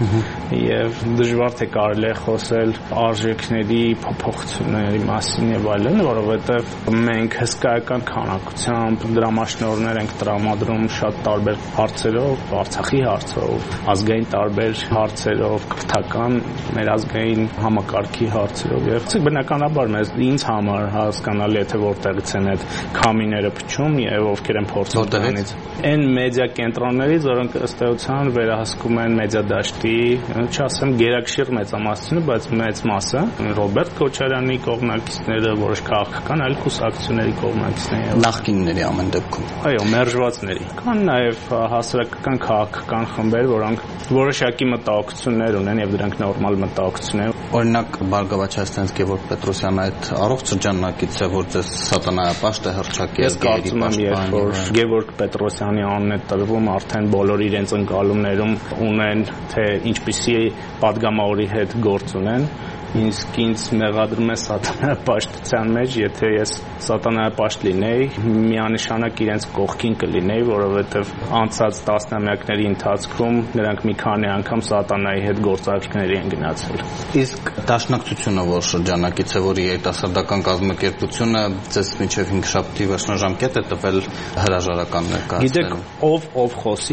եւ դժվար թե կարելի է խոսել արժեքների փոփոխությունների մասին եւ այլն, որովհետեւ մենք հսկայական քանակությամբ դրամաշնորհներ ենք տրամադրում շատ տարբեր հարցերով, Արցախի հարցով, ազգային տարբեր հարցերով, կրթական մեր ազգային համակարգի հարցերով եւ բնականաբար ինձ համար հասկանալի է թե որտեղից են այդ քամիները փչում եւ ովքեր են փորձում դրանից այն մեդիա կենտրոններից, որոնք ըստ էության վերահսկում են մեդիա դաշտի, չասեմ գերակշիռ մեծամասնությունը, բայց մեծ մասը Ռոբերտ Քոչարյանի կողմնակիցները, որոշ քաղաքական այլ կուսակցությունների կողմնակիցները, նախկինների ամեն դեպքում։ Այո, մերժվածների։ Կան նաև հասարակական քաղաքական խմբեր, որոնք որոշակի մտահոգություններ ունեն եւ դրանք նորմալ մտահոգություններ։ Օրինակ Բարգավաճ Հայաստանից Գևորգ Պետրոսյանը այդ առողջ շրջանակից է, որ ձեզ սատանայապաշտ է հռչակել։ Ես կարծում եմ, երբ որ Գևորգ Պետրոսյանի անունն է տրվում, արդեն բոլոր իրենց ընկալումներում ունեն, թե ինչպիսի падգամավորի հետ գործ ունեն, իսկ ինձ մեղադրում է սատանայապաշտության մեջ, եթե ես սատանայապաշտ լինեի, միանշանակ իրենց կողքին կլինեի, որովհետև անցած տասնամյակների ընթացքում նրանք մի քանի անգամ սատանայի հետ գործարքների են գնացել։ Իսկ դաշնակցությունը որ շրջանակից է, որ երիտասարդական կազմակերպությունը ձեզ մինչև 5 շաբթի վերջնաժամկետ է տվել հրաժարական ներկայացնել։ Գիտեք, ով խոսի,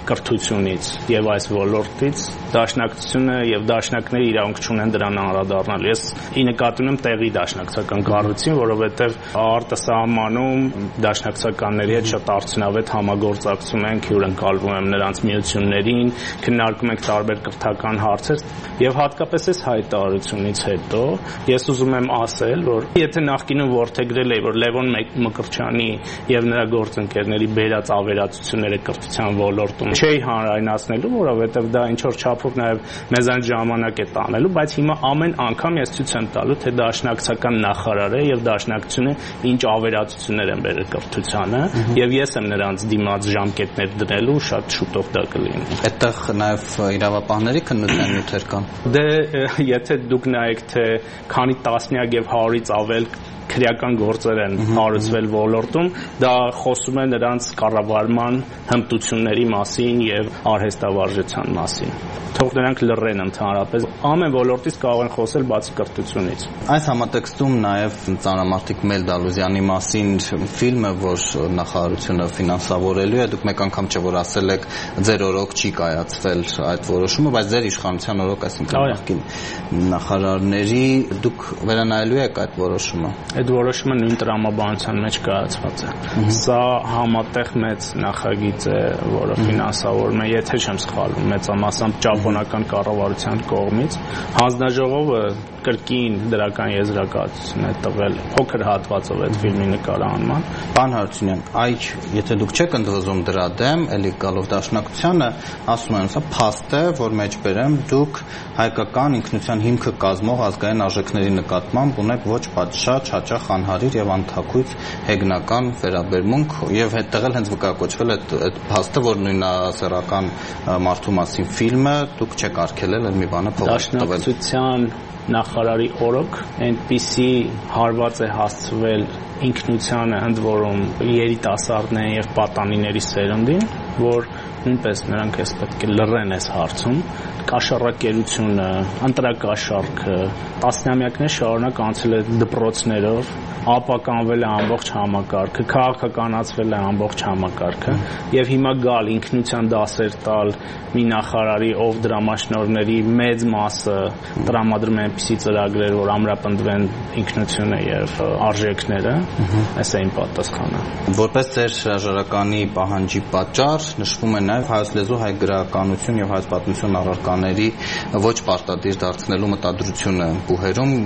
կրթությունից եւ այս ոլորտից դաշնակցությունը եւ դաշնակները իրավունք չունեն դրան անդրադառնալ։ Ես ի նկատի ունեմ տեղի դաշնակցական կառույցին, որովհետեւ արտասահմանում դաշնակցականների հետ շատ արդյունավետ համագործակցում ենք, հյուրընկալվում եմ նրանց միություններին, քննարկում ենք տարբեր կրթական հարցեր եւ հատկապես այս հայտարարությունից հետո ես ուզում եմ ասել, որ եթե նախկինում որդեգրել էի, որ Լևոն Մկրտչյանի եւ նրա գործընկերների բերած ավերածությունները կրթության ոլորտում չի հանրայնացնելու, որովհետեւ դա ինչ որ չափով նաեւ մեզանից ժամանակ է տանելու, բայց հիմա ամեն անգամ ես ցույց եմ տալու, թե դաշնակցական նախարարը եւ դաշնակցությունը ինչ ավերածություններ են բերել կրթությանը եւ ես եմ նրանց դիմաց ժամկետներ դնելու, շատ շուտով դա կլինի։ Այդտեղ նաեւ իրավապահների քննության նյութեր կան։ Դե եթե դուք նայեք, թե քանի տասնյակ եւ 100-ից ավել քրեական գործեր են հարուցվել ոլորտում, դա խոսում է նրանց կառավարման հմտությունների մասին եւ արհեստավարժության մասին։ Թող նրանք լռեն ընդհանրապես, ամեն ոլորտից կարող են խոսել բացի կրթությունից։ Այս համատեքստում նաեւ ծանրամարտիկ Մել Դալուզյանի մասին ֆիլմը, որ նախարարությունը ֆինանսավորելու է, դուք մեկ անգամ չէ որ ասել եք ձեր օրոք չի կայացվել այդ որոշումը, բայց ձեր իշխանության օրոք, այսինքն նախկին նախարարների, դուք վերանայելու եք այդ որոշումը։ Այդ որոշումը նույն տրամաբանության մեջ կայացված է։ Սա համատեղ մեծ նախագիծ է, որը ֆինանսավորվում է, եթե չեմ սխալվում, մեծամասամբ ճապոնական կառավարության կողմից։ Հանձնաժողովը կրկին դրական եզրակացություն է տվել փոքր հատվածով այդ ֆիլմի նկարահանման։ Պարոն Հարությունյան, եթե դուք չեք ընդվզում դրա դեմ, ելի գալով դաշնակցությանը, ասում են, սա փաստ է, որ մեջբերեմ դուք հայկական ինքնության հիմքը կազմող ազգային արժեքների նկատմամբ ունեք ոչ պատշաճ, հաճախ անհարիր եւ անթակույց հեգնական վերաբերմունք եւ հետեղ էլ հենց վկայակոչվել այդ փաստը, որ նույնասեռական մարդու մասին ֆիլմը դուք չեք արգելել այդ մի բանը փոխել։ Դաշնակցության նախարարի օրոք այնպիսի հարված է հասցվել ինքնությանը, ընդ որում երիտասարդներին եւ պատանիների սերնդին, որ նույնպես նրանք էս պետք է լռեն այս հարցում։ Կաշառակերությունը, ընտրակաշառքը տասնամյակներ շարունակ անցել է դպրոցներով, ապականվել է ամբողջ համակարգը, քաղաքականացվել է ամբողջ համակարգը եւ հիմա գալ ինքնության դասեր տալ մի նախարարի, ով դրամաշնորհների մեծ մասը տրամադրում է այնպիսի ծրագրեր, որ ամրապնդվեն ինքնությունը եւ արժեքները, այս է իմ պատասխանը։ Որպես ձեր հրաժարականի պահանջի պատճառ նշվում է նաեւ հայոց լեզու, հայ գրականություն եւ հայոց պատմություն առարկաների ոչ պարտադիր դարձնելու մտադրությունը բուհերում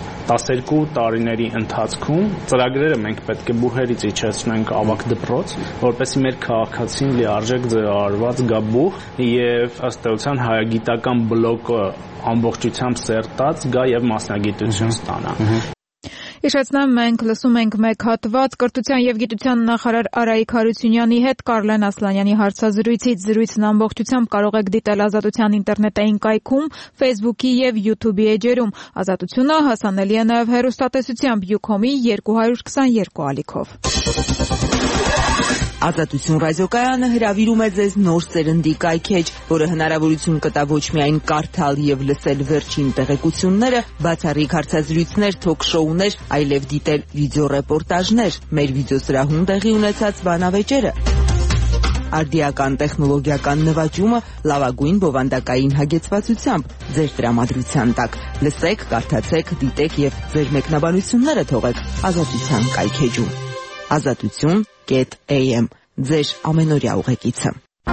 12 տարիների ընթացքում ծրագրերը մենք պետք է բուհերից իջեցնենք ավագ դպրոց, որպեսզի մեր քաղաքացին լիարժեք ձևավորված գա բուհ եւ ըստ էության հայագիտական բլոկը ամբողջությամբ սերտած գա եւ մասնագիտություն ստանա։ Հիշեցնեմ, մենք լսում ենք մեկ հատված կրթության եւ գիտության նախարար Արայիկ Հարությունյանի հետ Կարլեն Ասլանյանի հարցազրույցից։ Զրույցն ամբողջությամբ կարող եք դիտել Ազատության ինտերնետային կայքում, Facebook-ի եւ YouTube-ի էջերում։ Ազատությունը հասանելի է նաեւ հեռուստատեսությամբ Ucom-ի 222 ալիքով։ Ազատություն ռադիոկայանը հրավիրում է ձեզ նոր սերնդի կայքեջ, որը հնարավորություն կտա ոչ միայն կարդալ եւ լսել վերջին տեղեկությունները, բացառիկ հարցազրույցներ, թոք-շոուներ, այլև դիտել վիդեոռեպորտաժներ, մեր վիդեոսրահում տեղի ունեցած բանավեճերը, արդիական տեխնոլոգիական նվաճումը լավագույն բովանդակային հագեցվածությամբ ձեր տրամադրության տակ։ Լսեք, կարդացեք, դիտեք եւ ձեր մեկնաբանությունները թողեք Ազատության կայքեջում։ Ազատություն.am ձեր ամենօրյա ուղեկիցը։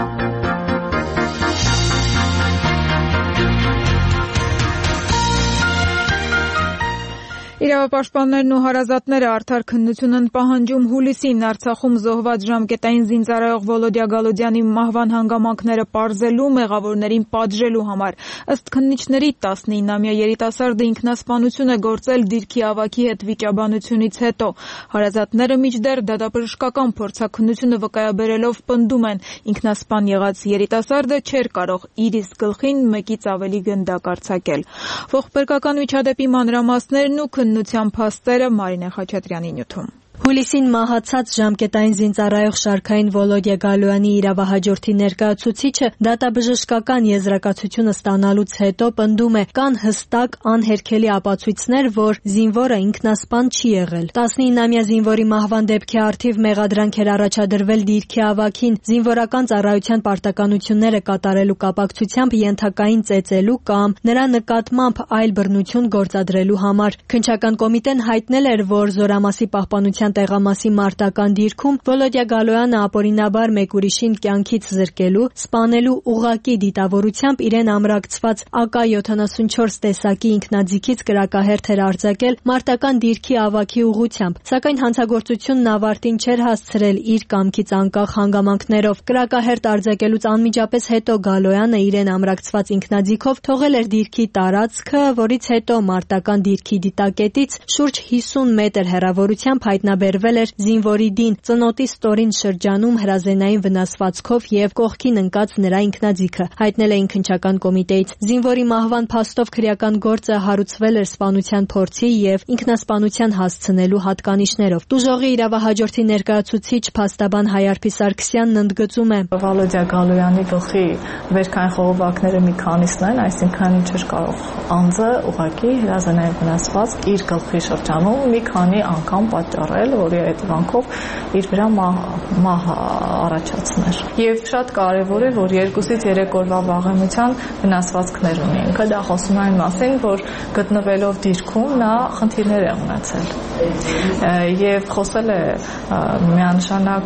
Իրավապաշտպաններն ու հարազատները արդար քննություն են պահանջում հուլիսին Արցախում զոհված ժամկետային զինծառայող Վոլոդյա Գալոդյանի մահվան հանգամանքները պարզելու, մեղավորներին պատժելու համար։ Ըստ քննիչների 19-ամյա երիտասարդը ինքնասպանություն է գործել դիրքի ավագի հետ վիճաբանությունից հետո։ Հարազատները մինչդեռ դատապժշկական փորձաքննությունը վկայաբերելով պնդում են, ինքնասպան եղած երիտասարդը չէր կարող իր իսկ գլխին մեկից ավելի գնդակ արձակել։ Ողբերգական միջադեպի մանրամասներն ու քննության փաստերը Մարինե Խաչատրյանի նյութում։ Հուլիսին մահացած ժամկետային զինծառայող շարքային Վոլոդիա Գալոյանի իրավահաջորդի ներկայացուցիչը դատաբժշկական եզրակացությունը ստանալուց հետո պնդում է, կան հստակ անհերքելի ապացույցներ, որ զինվորը ինքնասպան չի եղել։ 19-ամյա զինվորի մահվան դեպքի առթիվ մեղադրանք էր առաջադրվել դիրքի ավագին զինվորական ծառայության պարտականությունները կատարելու կապակցությամբ ենթակային ծեծելու կամ նրա նկատմամբ այլ բռնություն գործադրելու համար։ Քննչական կոմիտեն հայտնել էր, որ Զորամասի պահպանության տեղամասի մարտական դիրքում Վոլոդիա Գալոյանը ապօրինաբար մեկ ուրիշին կյանքից զրկելու, սպանելու ուղղակի դիտավորությամբ իրեն ամրակցված AK-74 տեսակի ինքնաձիգից կրակահերթ էր արձակել մարտական դիրքի ավագի ուղղությամբ, սակայն հանցագործությունն ավարտին չէր հասցրել իր կամքից անկախ հանգամանքներով։ Կրակահերթ արձակելուց անմիջապես հետո Գալոյանը իրեն ամրակցված ինքնաձիգով թողել էր դիրքի տարածքը, որից հետո մարտական դիրքի դիտակետից շուրջ 50 մետր հեռավորությամբ հայտնաբերվել էր զինվորի դին ծնոտի ստորին շրջանում հրազենային վնասվածքով եւ կողքին ընկած նրա ինքնաձիգը, հայտնել էին քննչական կոմիտեից։ Զինվորի մահվան փաստով քրեական գործը հարուցվել էր սպանության փորձի եւ ինքնասպանության հասցնելու հատկանիշներով։ Տուժողի իրավահաջորդի ներկայացուցիչ փաստաբան Հայարփի Սարգսյանն ընդգծում է. Վոլոդիա Գալոյանի գլխի վերքային խողովակները մի քանիսն են, այսինքն չէր կարող անձը ուղղակի հրազենային վնասվածք իր գլխի շրջանում մի քանի անգամ պատճառել, որի հետևանքով իր վրա մահ առաջացներ։ Եվ շատ կարևոր է, որ 2-ից 3 օրվա վաղեմության վնասվածքներ ունի։ Ինքը դա խոսում է այն մասին, որ գտնվելով դիրքում նա խնդիրներ է ունեցել։ Եվ խոսել է միանշանակ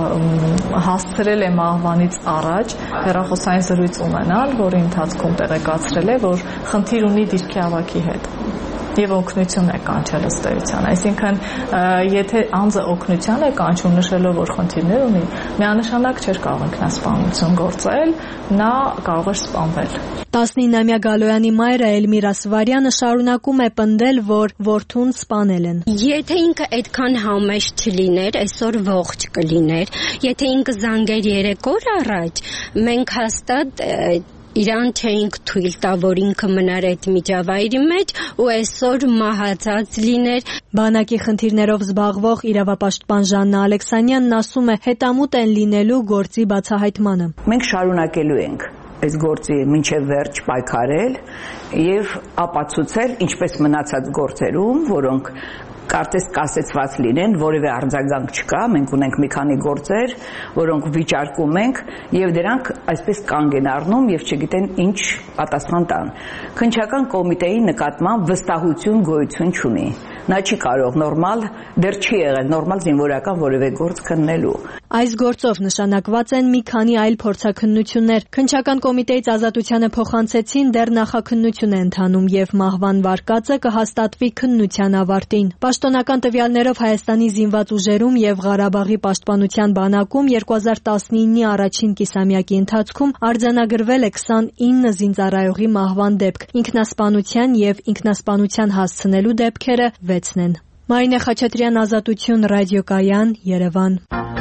հասցրել է մահվանից առաջ հեռախոսային զրույց ունենալ, որի ընթացքում տեղեկացրել է, որ խնդիր ունի դիրքի ավագի հետ եւ օգնություն է կանչել ըստ էության։ Այսինքն, եթե անձը օգնության է կանչում նշելով, որ խնդիրներ ունի, միանշանակ չէր կարող ինքնասպանություն գործել, նա կարող էր սպանվել։ 19-ամյա Գալոյանի մայրը Էլմիրա Սվարյանը շարունակում է պնդել, որ որդուն սպանել են։ Եթե ինքը այդքան համեժ չլիներ, այսօր ողջ կլիներ։ Եթե ինքը զանգեր 3 օր առաջ, մենք հաստատ իրան չէինք թույլ տա, որ ինքը մնար այդ միջավայրի մեջ ու այսօր մահացած լիներ։ Բանակի խնդիրներով զբաղվող իրավապաշտպան Ժաննա Ալեքսանյանն ասում է, հետամուտ են լինելու գործի բացահայտմանը։ Մենք շարունակելու ենք այս գործի մինչև վերջ պայքարել եւ ապացուցել, ինչպես մնացած գործերում, որոնք կարծես կասեցված լինեն, որևէ արձագանք չկա, մենք ունենք մի քանի գործեր, որոնք վիճարկում ենք եւ դրանք այսպես կանգ են առնում եւ չգիտեն ինչ պատասխան տան։ Քննչական կոմիտեի նկատմամբ վստահություն գոյություն չունի։ Նա չի կարող դեռ չի եղել նորմալ զինվորական որևէ գործ քննելու։ Այս գործով նշանակված են մի քանի այլ փորձաքննություններ։ Քննչական կոմիտեից ազատությանը փոխանցեցին, դեռ նախաքննություն է ընթանում եւ մահվան վարկածը կհաստատվի քննության ավարտին։ Պաշտոնական տվյալներով Հայաստանի զինված ուժերում եւ Ղարաբաղի պաշտպանության բանակում 2019-ի առաջին կիսամյակի ընթացքում արձանագրվել է 29 զինծառայողի մահվան դեպք։ Ինքնասպանության եւ ինքնասպանության հասցնելու դեպքերը 6-ն են։ Մարինե Խաչատրյան, Ազատություն, ռադիոկայան, Երևան։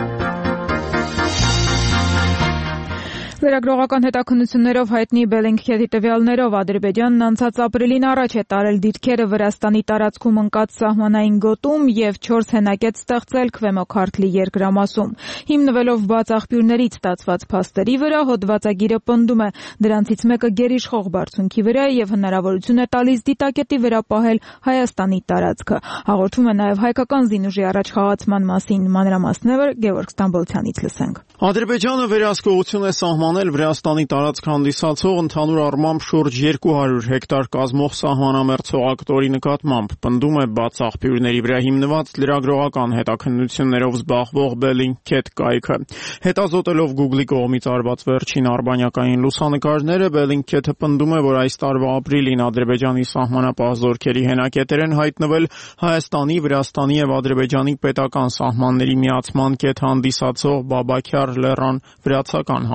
Լրագրողական հետաքննություններով հայտնի Bellingcat-ի տվյալներով Ադրբեջանն անցած ապրիլին առաջ է տարել դիրքերը Վրաստանի տարածքում ընկած սահմանային գոտում եւ 4 հենակետ ստեղծել Քվեմոքարթլի երկրամասում։ Հիմնվելով բաց աղբյուրներից ստացված փաստերի վրա, հոդվածագիրը պնդում է, դրանցից մեկը գերիշխող բարձունքի վրա է եւ հնարավորություն է տալիս դիտակետի վրա պահել Հայաստանի տարածքը։ Հաղորդում է նաեւ հայկական զինուժի առաջխաղացման մասին մանրամասները Գևորգ Ստամբոլցյանից լսենք։ Ադրբեջանը վերահսկողություն է սահմանել Վրաստանի տարածք հանդիսացող ընդհանուր առմամբ շուրջ 200 հեկտար կազմող սահմանամերձ հողակտորի նկատմամբ, պնդում է բաց աղբյուրների վրա հիմնված լրագրողական հետաքննություններով զբաղվող Bellingcat կայքը։ Հետազոտելով Google-ի կողմից արված վերջին արբանյակային լուսանկարները, Bellingcat-ը պնդում է, որ այս տարվա ապրիլին Ադրբեջանի սահմանապահ զորքերի հենակետեր են հայտնվել Հայաստանի, Վրաստանի եւ Ադրբեջանի պետական սահմանների միացման կետ հանդիսացող Բաբաքյար լեռան վրացական հատվածում։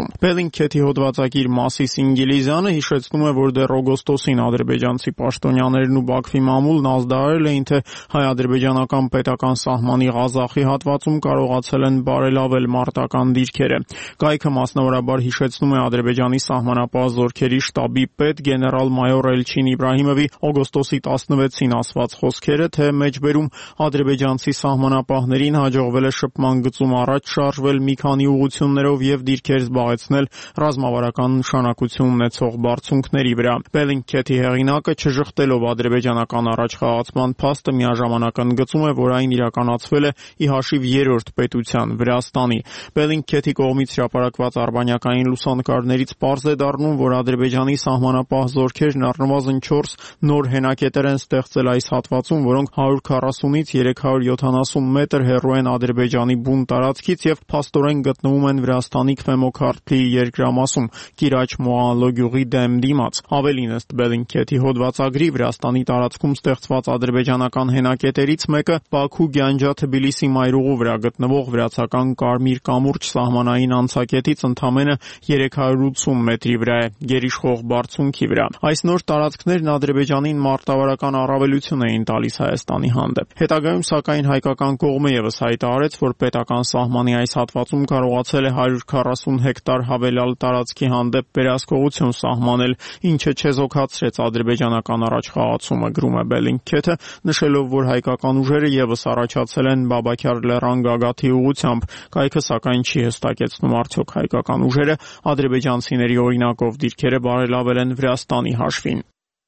հաղորդում։ Bellingcat-ի հոդվածագիր Մասիս Ինգիլիզյանը հիշեցնում է, որ դեռ օգոստոսին ադրբեջանցի պաշտոնյաներն ու Բաքվի մամուլն ազդարարել էին, թե հայ-ադրբեջանական պետական սահմանի Ղազախի հատվածում կարողացել են բարելավել մարտական դիրքերը։ Կայքը մասնավորաբար հիշեցնում է Ադրբեջանի սահմանապահ զորքերի շտաբի պետ գեներալ-մայոր Էլչին Իբրահիմովի օգոստոսի 16-ին ասված խոսքերը, թե մեջբերում ադրբեջանցի սահմանապահներին հաջողվել է շփման գծում առաջ շարժվել մի քանի ուղղություններով եւ դիրքեր զբաղեցնել ռազմավարական նշանակություն ունեցող բարձունքների վրա։ Bellingcat-ի հեղինակը չժխտելով ադրբեջանական առաջխաղացման փաստը միաժամանակ ընդգծում է, որ այն իրականացվել է ի հաշիվ երրորդ պետության Վրաստանի։ Bellingcat-ի կողմից հրապարակված արբանյակային լուսանկարներից պարզ է դառնում, որ Ադրբեջանի սահմանապահ զորքերն առնվազն 4 նոր հենակետեր են ստեղծել այս հատվածում, որոնք 140-ից 370 մետր հեռու են Ադրբեջանի բուն տարածքից եւ փաստորեն գտնվում են Վրաստանի Քվեմոքարթլիի երկրամասում Կիրաչ Մոհանլո գյուղի դեմ դիմաց։ Ավելին, ըստ Bellingcat-ի հոդվածագրի, Վրաստանի տարածքում ստեղծված ադրբեջանական հենակետերից մեկը Բաքու Գյանջա-Թբիլիսի մայրուղու վրա գտնվող վրացական Կարմիր կամուրջ սահմանային անցակետից ընդամենը 380 մետրի վրա է, գերիշխող բարձունքի վրա։ Այս նոր տարածքներն Ադրբեջանին մարտավարական առավելություն էին տալիս Հայաստանի հանդեպ։ Հետագայում, սակայն, հայկական կողմը ևս հայտարարեց, որ պետական սահմանի այս հատվածում կարողացել է 140 հեկտար հավելյալ տարածքի հանդեպ վերահսկողություն սահմանել, ինչը չեզոքացրեց ադրբեջանական առաջխաղացումը, գրում է Bellingcat-ը, նշելով, որ հայկական ուժերը ևս առաջացել են Բաբաքար լեռան գագաթի ուղղությամբ։ Կայքը, սակայն, չի հստակեցնում, արդյոք հայկական ուժերը ադրբեջանցիների օրինակով դիրքերը բարելավել են Վրաստանի հաշվին։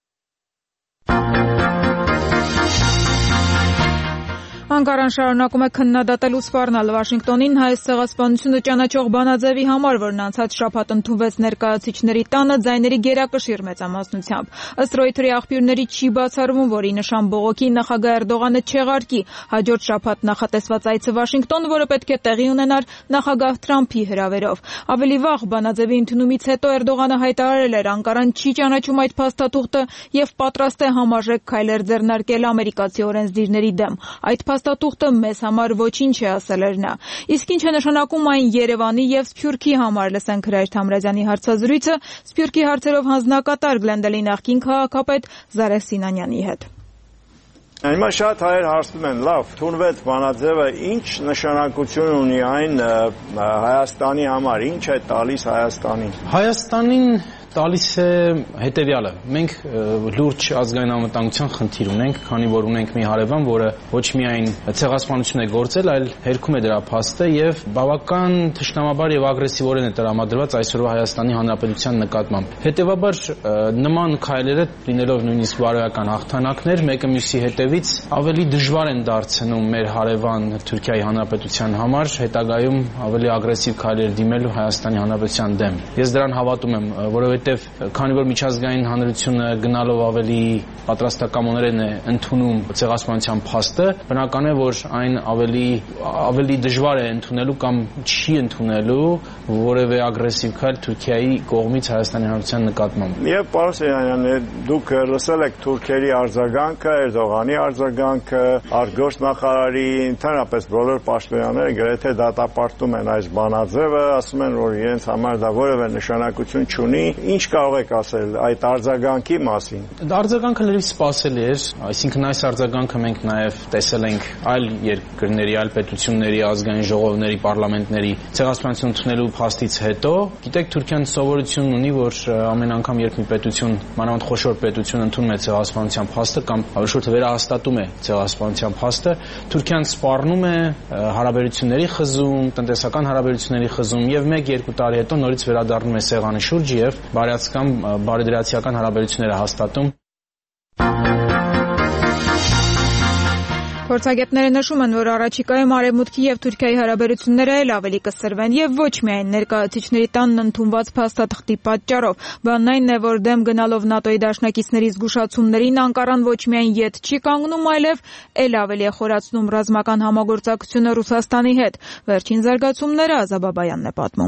Անկարան շարունակում է քննադատել ու սպառնալ Վաշինգտոնին հայոց ցեղասպանությունը ճանաչող բանաձևի համար, որն անցած շաբաթ ընդունվեց ներկայացուցիչների տանը ձայների գերակշիռ մեծամասնությամբ։ Ըստ Reuters-ի աղբյուրների չի բացառվում, որ ի նշան բողոքի նախագահ Էրդողանը չեղարկի հաջորդ շաբաթ նախատեսված այցը Վաշինգտոն, որը պետք է տեղի ունենար նախագահ Թրամփի հրավերով։ Ավելի վաղ բանաձևի ընդունումից հետո Էրդողանը հայտարարել էր, Անկարան չի ճանաչում այդ փաստաթուղթը եւ պատրաստ է համարժեք քայլեր ձեռնարկել ամերիկացի օրենսդիրների դեմ։ Այդ փաստաթուղթը մեզ համար ոչինչ է, ասել էր նա։ Իսկ ինչ է նշանակում այն Երևանի եւ Սփյուռքի համար, լսենք Հրայր Թամրազյանի հարցազրույցը Սփյուռքի հարցերով հանձնակատար Գլենդելի նախկին քաղաքապետ Զարեհ Սինանյանի հետ։ Հիմա շատ հայեր հարցնում են, լավ, թունվեց բանաձևը, ինչ նշանակություն ունի այն Հայաստանի համար, ինչ է տալիս Հայաստանին։ Հայաստանին տալիս է հետևյալը. մենք լուրջ ազգային անվտանգության խնդիր ունենք, քանի որ ունենք մի հարևան, որը ոչ միայն ցեղասպանություն է գործել, այլ հերքում է դրա փաստը եւ բավական թշնամաբար եւ ագրեսիվորեն է տրամադրված այսօրվա Հայաստանի Հանրապետության նկատմամբ։ Հետևաբար նման քայլերը, լինելով նույնիսկ բարոյական հաղթանակներ, մեկը մյուսի հետևից ավելի դժվար են դարձնում մեր հարևան Թուրքիայի Հանրապետության համար հետագայում ավելի ագրեսիվ քայլեր դիմելու Հայաստանի Հանրապետության դեմ։ Ես դրան հավատում եմ, որովհետեւ քանի որ միջազգային հանրությունը գնալով ավելի պատրաստակամորեն է ընդունում ցեղասպանության փաստը, բնական է, որ այն ավելի դժվար է ընդունելու կամ չի ընդունելու որևէ ագրեսիվ քայլ Թուրքիայի կողմից Հայաստանի Հանրապետության նկատմամբ։ Եվ պարոն Սինանյան, դուք լսել եք թուրքերի արձագանքը, Էրդողանի արձագանքը, արտգործնախարարի, ընդհանրապես բոլոր պաշտոնյաները գրեթե դատապարտում են այս բանաձևը, ասում են, որ իրենց համար դա որևէ նշանակություն չունի։ Ինչ կարող եք ասել այդ արձագանքի մասին։ Արձագանքը լրիվ սպասելի էր, այսինքն այս արձագանքը մենք նաև տեսել ենք այլ երկրների, այլ պետությունների, ազգային ժողովների, պարլամենտների ցեղասպանություն ընդունելու փաստից հետո։ Գիտեք, Թուրքիան սովորություն ունի, որ ամեն անգամ երբ մի պետություն, մանավանդ խոշոր պետություն ընդունում է ցեղասպանության փաստը կամ ավելի շուտ վերահաստատում է ցեղասպանության փաստը, Թուրքիան սպառնում է հարաբերությունների խզում, տնտեսական հարաբերությունների խզում եւ 1-2 տարի հետո նորից վերադառնում է սեղանի շուրջ եւ բարեդրացիական հարաբերությունները հաստատում։ Փորձագետները նշում են, որ առաջիկայում Արևմուտքի եւ Թուրքիայի հարաբերությունները ել ավելի կսրվեն եւ ոչ միայն ներկայացուցիչների տանն ընդունված փաստաթղթի պատճառով, բանն այն է, որ դեմ գնալով ՆԱՏՕ-ի դաշնակիցների զգուշացումներին Անկարան ոչ միայն ետ չի կանգնում, այլև ել ավելի է խորացնում ռազմական համագործակցությունը Ռուսաստանի հետ։ Վերջին զարգացումները Ազաբաբայանն է պատմում։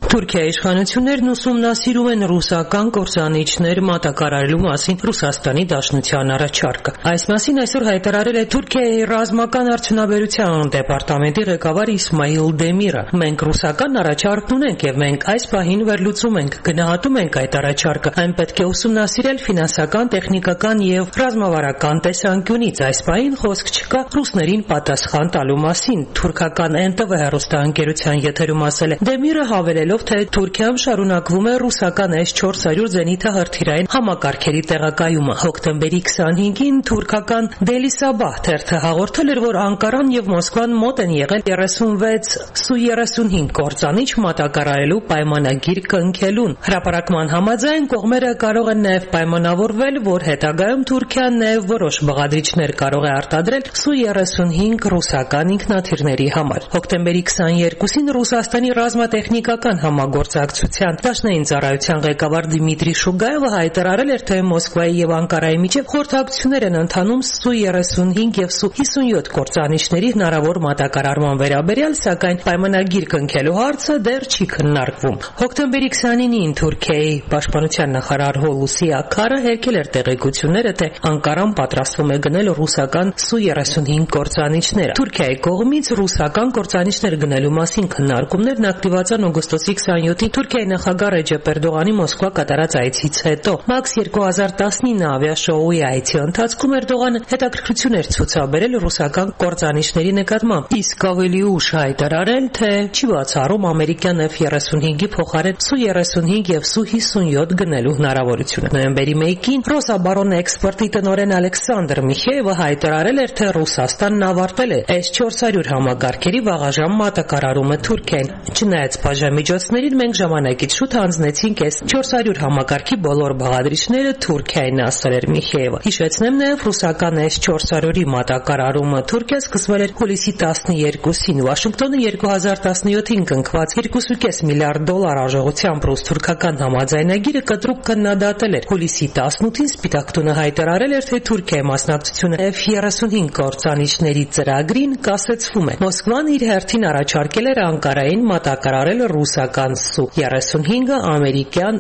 Թուրքիայի իշխանություններն ուսումնասիրում են ռուսական կործանիչներ մատակարարելու մասին Ռուսաստանի Դաշնության առաջարկը։ Այս մասին այսօր հայտարարել է Թուրքիայի ռազմական արդյունաբերության դեպարտամենտի ղեկավար Իսմայիլ Դեմիրը։ Մենք ռուսական առաջարկ ունենք եւ մենք այս պահին վերլուծում ենք, գնահատում ենք այդ առաջարկը։ Այն պետք է ուսումնասիրել ֆինանսական, տեխնիկական եւ ռազմավարական տեսանկյունից։ Այս պահին խոսք չկա ռուսներին պատասխան տալու մասին, թուրքական NTV հեռուստաընկերության եթերում ասել է Դեմիրը, հավելելով թե Թուրքիայում շարունակվում է ռուսական S-400 զենիթահրթիռային համակարգերի տեղակայումը։ Հոկտեմբերի 25-ին թուրքական Daily Sabah թերթը հաղորդել էր, որ Անկարան եւ Մոսկվան մոտ են եղել 36 Su-35 կործանիչ մատակարարելու պայմանագիր կնքելուն։ Հրապարակման համաձայն կողմերը կարող են նաեւ պայմանավորվել, որ հետագայում Թուրքիան նաեւ որոշ բաղադրիչներ կարող է արտադրել Su-35 ռուսական ինքնաթիռների համար։ Հոկտեմբերի 22-ին Ռուսաստանի ռազմատեխնիկական համագործակցության դաշնային ծառայության ղեկավար Դիմիտրի Շուգայովը հայտարարել էր, թե Մոսկվայի եւ Անկարայի միջև խորհրդակցություններ են ընթանում Su-35 եւ Su-57 կործանիչների հնարավոր մատակարարման վերաբերյալ, սակայն պայմանագիր կնքելու հարցը դեռ չի քննարկվում։ Հոկտեմբերի 29-ին Թուրքիայի պաշտպանության նախարար Հոլուսի Աքարը հերքել էր տեղեկությունները, թե Անկարան պատրաստվում է գնել ռուսական Su-35 կործանիչները։ Թուրքիայի կողմից ռուսական կործանիչներ գնելու մասին քննարկումներն ակտիվացան օգոստոսի 27-ին Թուրքիայի նախագահ Ռեջեփ Էրդողանի Մոսկվա կատարած այցից հետո։ Մաքս 2019 ավիաշոուի այցի ընթացքում Էրդողանը հետաքրքրություն էր ցուցաբերել ռուսական կործանիչների նկատմամբ, իսկ ավելի ուշ հայտարարել, թե չի բացառում ամերիկյան F-35-ի փոխարեն Su-35 եւ Su-57 գնելու հնարավորությունը։ Նոյեմբերի 1-ին Ռոսաբարոն էքսպորտի տնօրեն Ալեքսանդր Միխեևը հայտարարել էր, թե Ռուսաստանն ավարտել է S-400 համակարգերի վաղաժամ մատակարարումը Թուրքիային։ Չնայած բաժամիջոցներին, մենք ժամանակից շուտ հանձնեցինք S-400 համակարգի բոլոր բաղադրիչները Թուրքիային, ասել էր Միխեևը։ Հիշեցնեմ նաև ռուսական S-400-ի մատակարարումը Թուրքիա սկսվել էր հուլիսի 12-ին։ Վաշինգտոնը 2017-ին կնքված $2.5 միլիարդ արժողությամբ ռուս-թուրքական համաձայնագիրը կտրուկ քննադատել էր։ Հուլիսի 18-ին Սպիտակ տունը հայտարարել էր, թե Թուրքիայի մասնակցությունը F-35 կործանիչների ծրագրին կասեցվում է։ Մոսկվան իր հերթին առաջարկել էր Անկարային մատակարարել ռուսական Su-35-ը ամերիկյան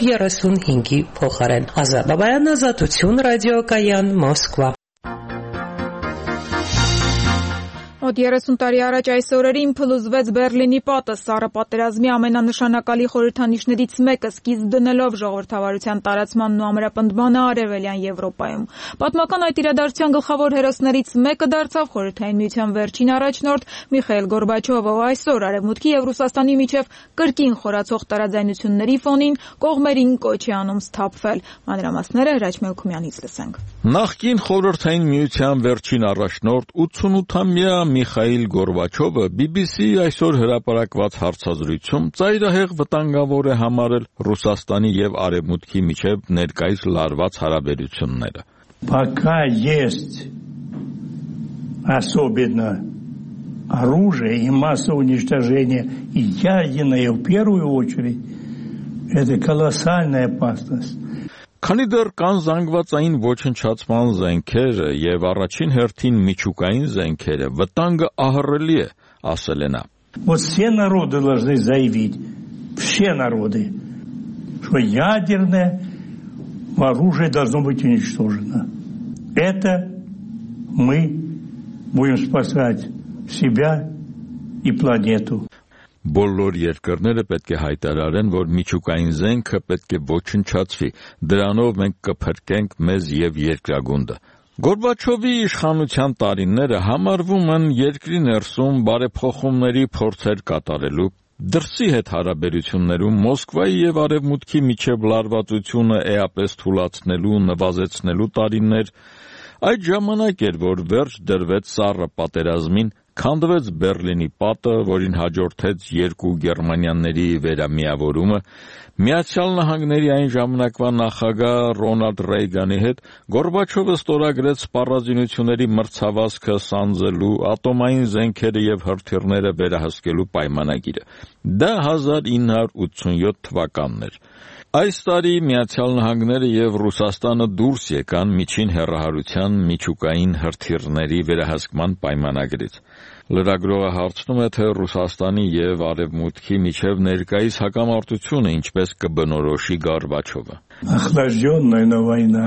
F-35-ի փոխարեն։ Ազատ Բաբայան, Ազատություն, ռադիոկայան, Մոսկվա։ Մոտ 30 տարի առաջ այս օրերին փլուզվեց Բերլինի պատը, սառը պատերազմի ամենանշանակալի խորհրդանիշներից մեկը, սկիզբ դնելով ժողովրդավարության տարածմանն ու ամրապնդմանը Արևելյան Եվրոպայում։ Պատմական այդ իրադարձության գլխավոր հերոսներից մեկը դարձավ Խորհրդային Միության վերջին առաջնորդ Միխայիլ Գորբաչովը, ով այսօր Արևմուտքի եւ Ռուսաստանի միջև կրկին խորացող տարաձայնությունների ֆոնին կողմերին կոչ է անում սթափվել։ Մանրամասները Հրաչ Մելքումյանից լսենք։ Նախկին Խորհրդային Միության վերջին առաջնորդ 88-ամյա Միխայիլ Գորբաչովը BBC-ի այսօր հրապարակված հարցազրույցում ծայրահեղ վտանգավոր է համարել Ռուսաստանի եւ Արևմուտքի միջև ներկայիս լարված հարաբերությունները։ Пока есть особенно оружие и массовое уничтожение, и ядерное в первую очередь, это колоссальная опасность. Քանի դեռ кан զանգվածային ոչնչացման զենքերը եւ առաջին հերթին միջուկային զենքերը, վտանգը ահռելի է, ասել է նա։ Вот все народы должны заявить, все народы, что ядерное оружие должно быть уничтожено. Это мы будем спасать себя и планету. Բոլոր երկրները պետք է հայտարարեն, որ միջուկային զենքը պետք է ոչնչացվի, դրանով մենք կփրկենք մեզ եւ երկրագունդը։ Գորբաչովի իշխանության տարիները համարվում են երկրի ներսում բարեփոխումների փորձեր կատարելու, դրսի հետ հարաբերություններում Մոսկվայի եւ Արևմուտքի միջև լարվածությունը էապես թուլացնելու, նվազեցնելու տարիներ։ Այդ ժամանակ էր, որ վերջ դրվեց սառը պատերազմին, քանդվեց Բերլինի պատը, որին հաջորդեց երկու գերմանյանների վերամիավորումը, Միացյալ Նահանգների այն ժամանակվա նախագահ Ռոնալդ Ռեյգանի հետ Գորբաչովը ստորագրեց սպառազինությունների մրցավազքը սանձելու, ատոմային զենքերը եւ հրթիռները վերահսկելու պայմանագիրը։ Դա 1987 թվականն էր։ Այս տարի Միացյալ Նահանգները եւ Ռուսաստանը դուրս եկան միջին հեռահարության միջուկային հրթիռների վերահսկման պայմանագրից։ Լրագրողը հարցնում է, թե Ռուսաստանի եւ Արևմուտքի միջև ներկայիս հակամարտությունը ինչպես կբնորոշի Գորբաչովը։ Охлажденная война.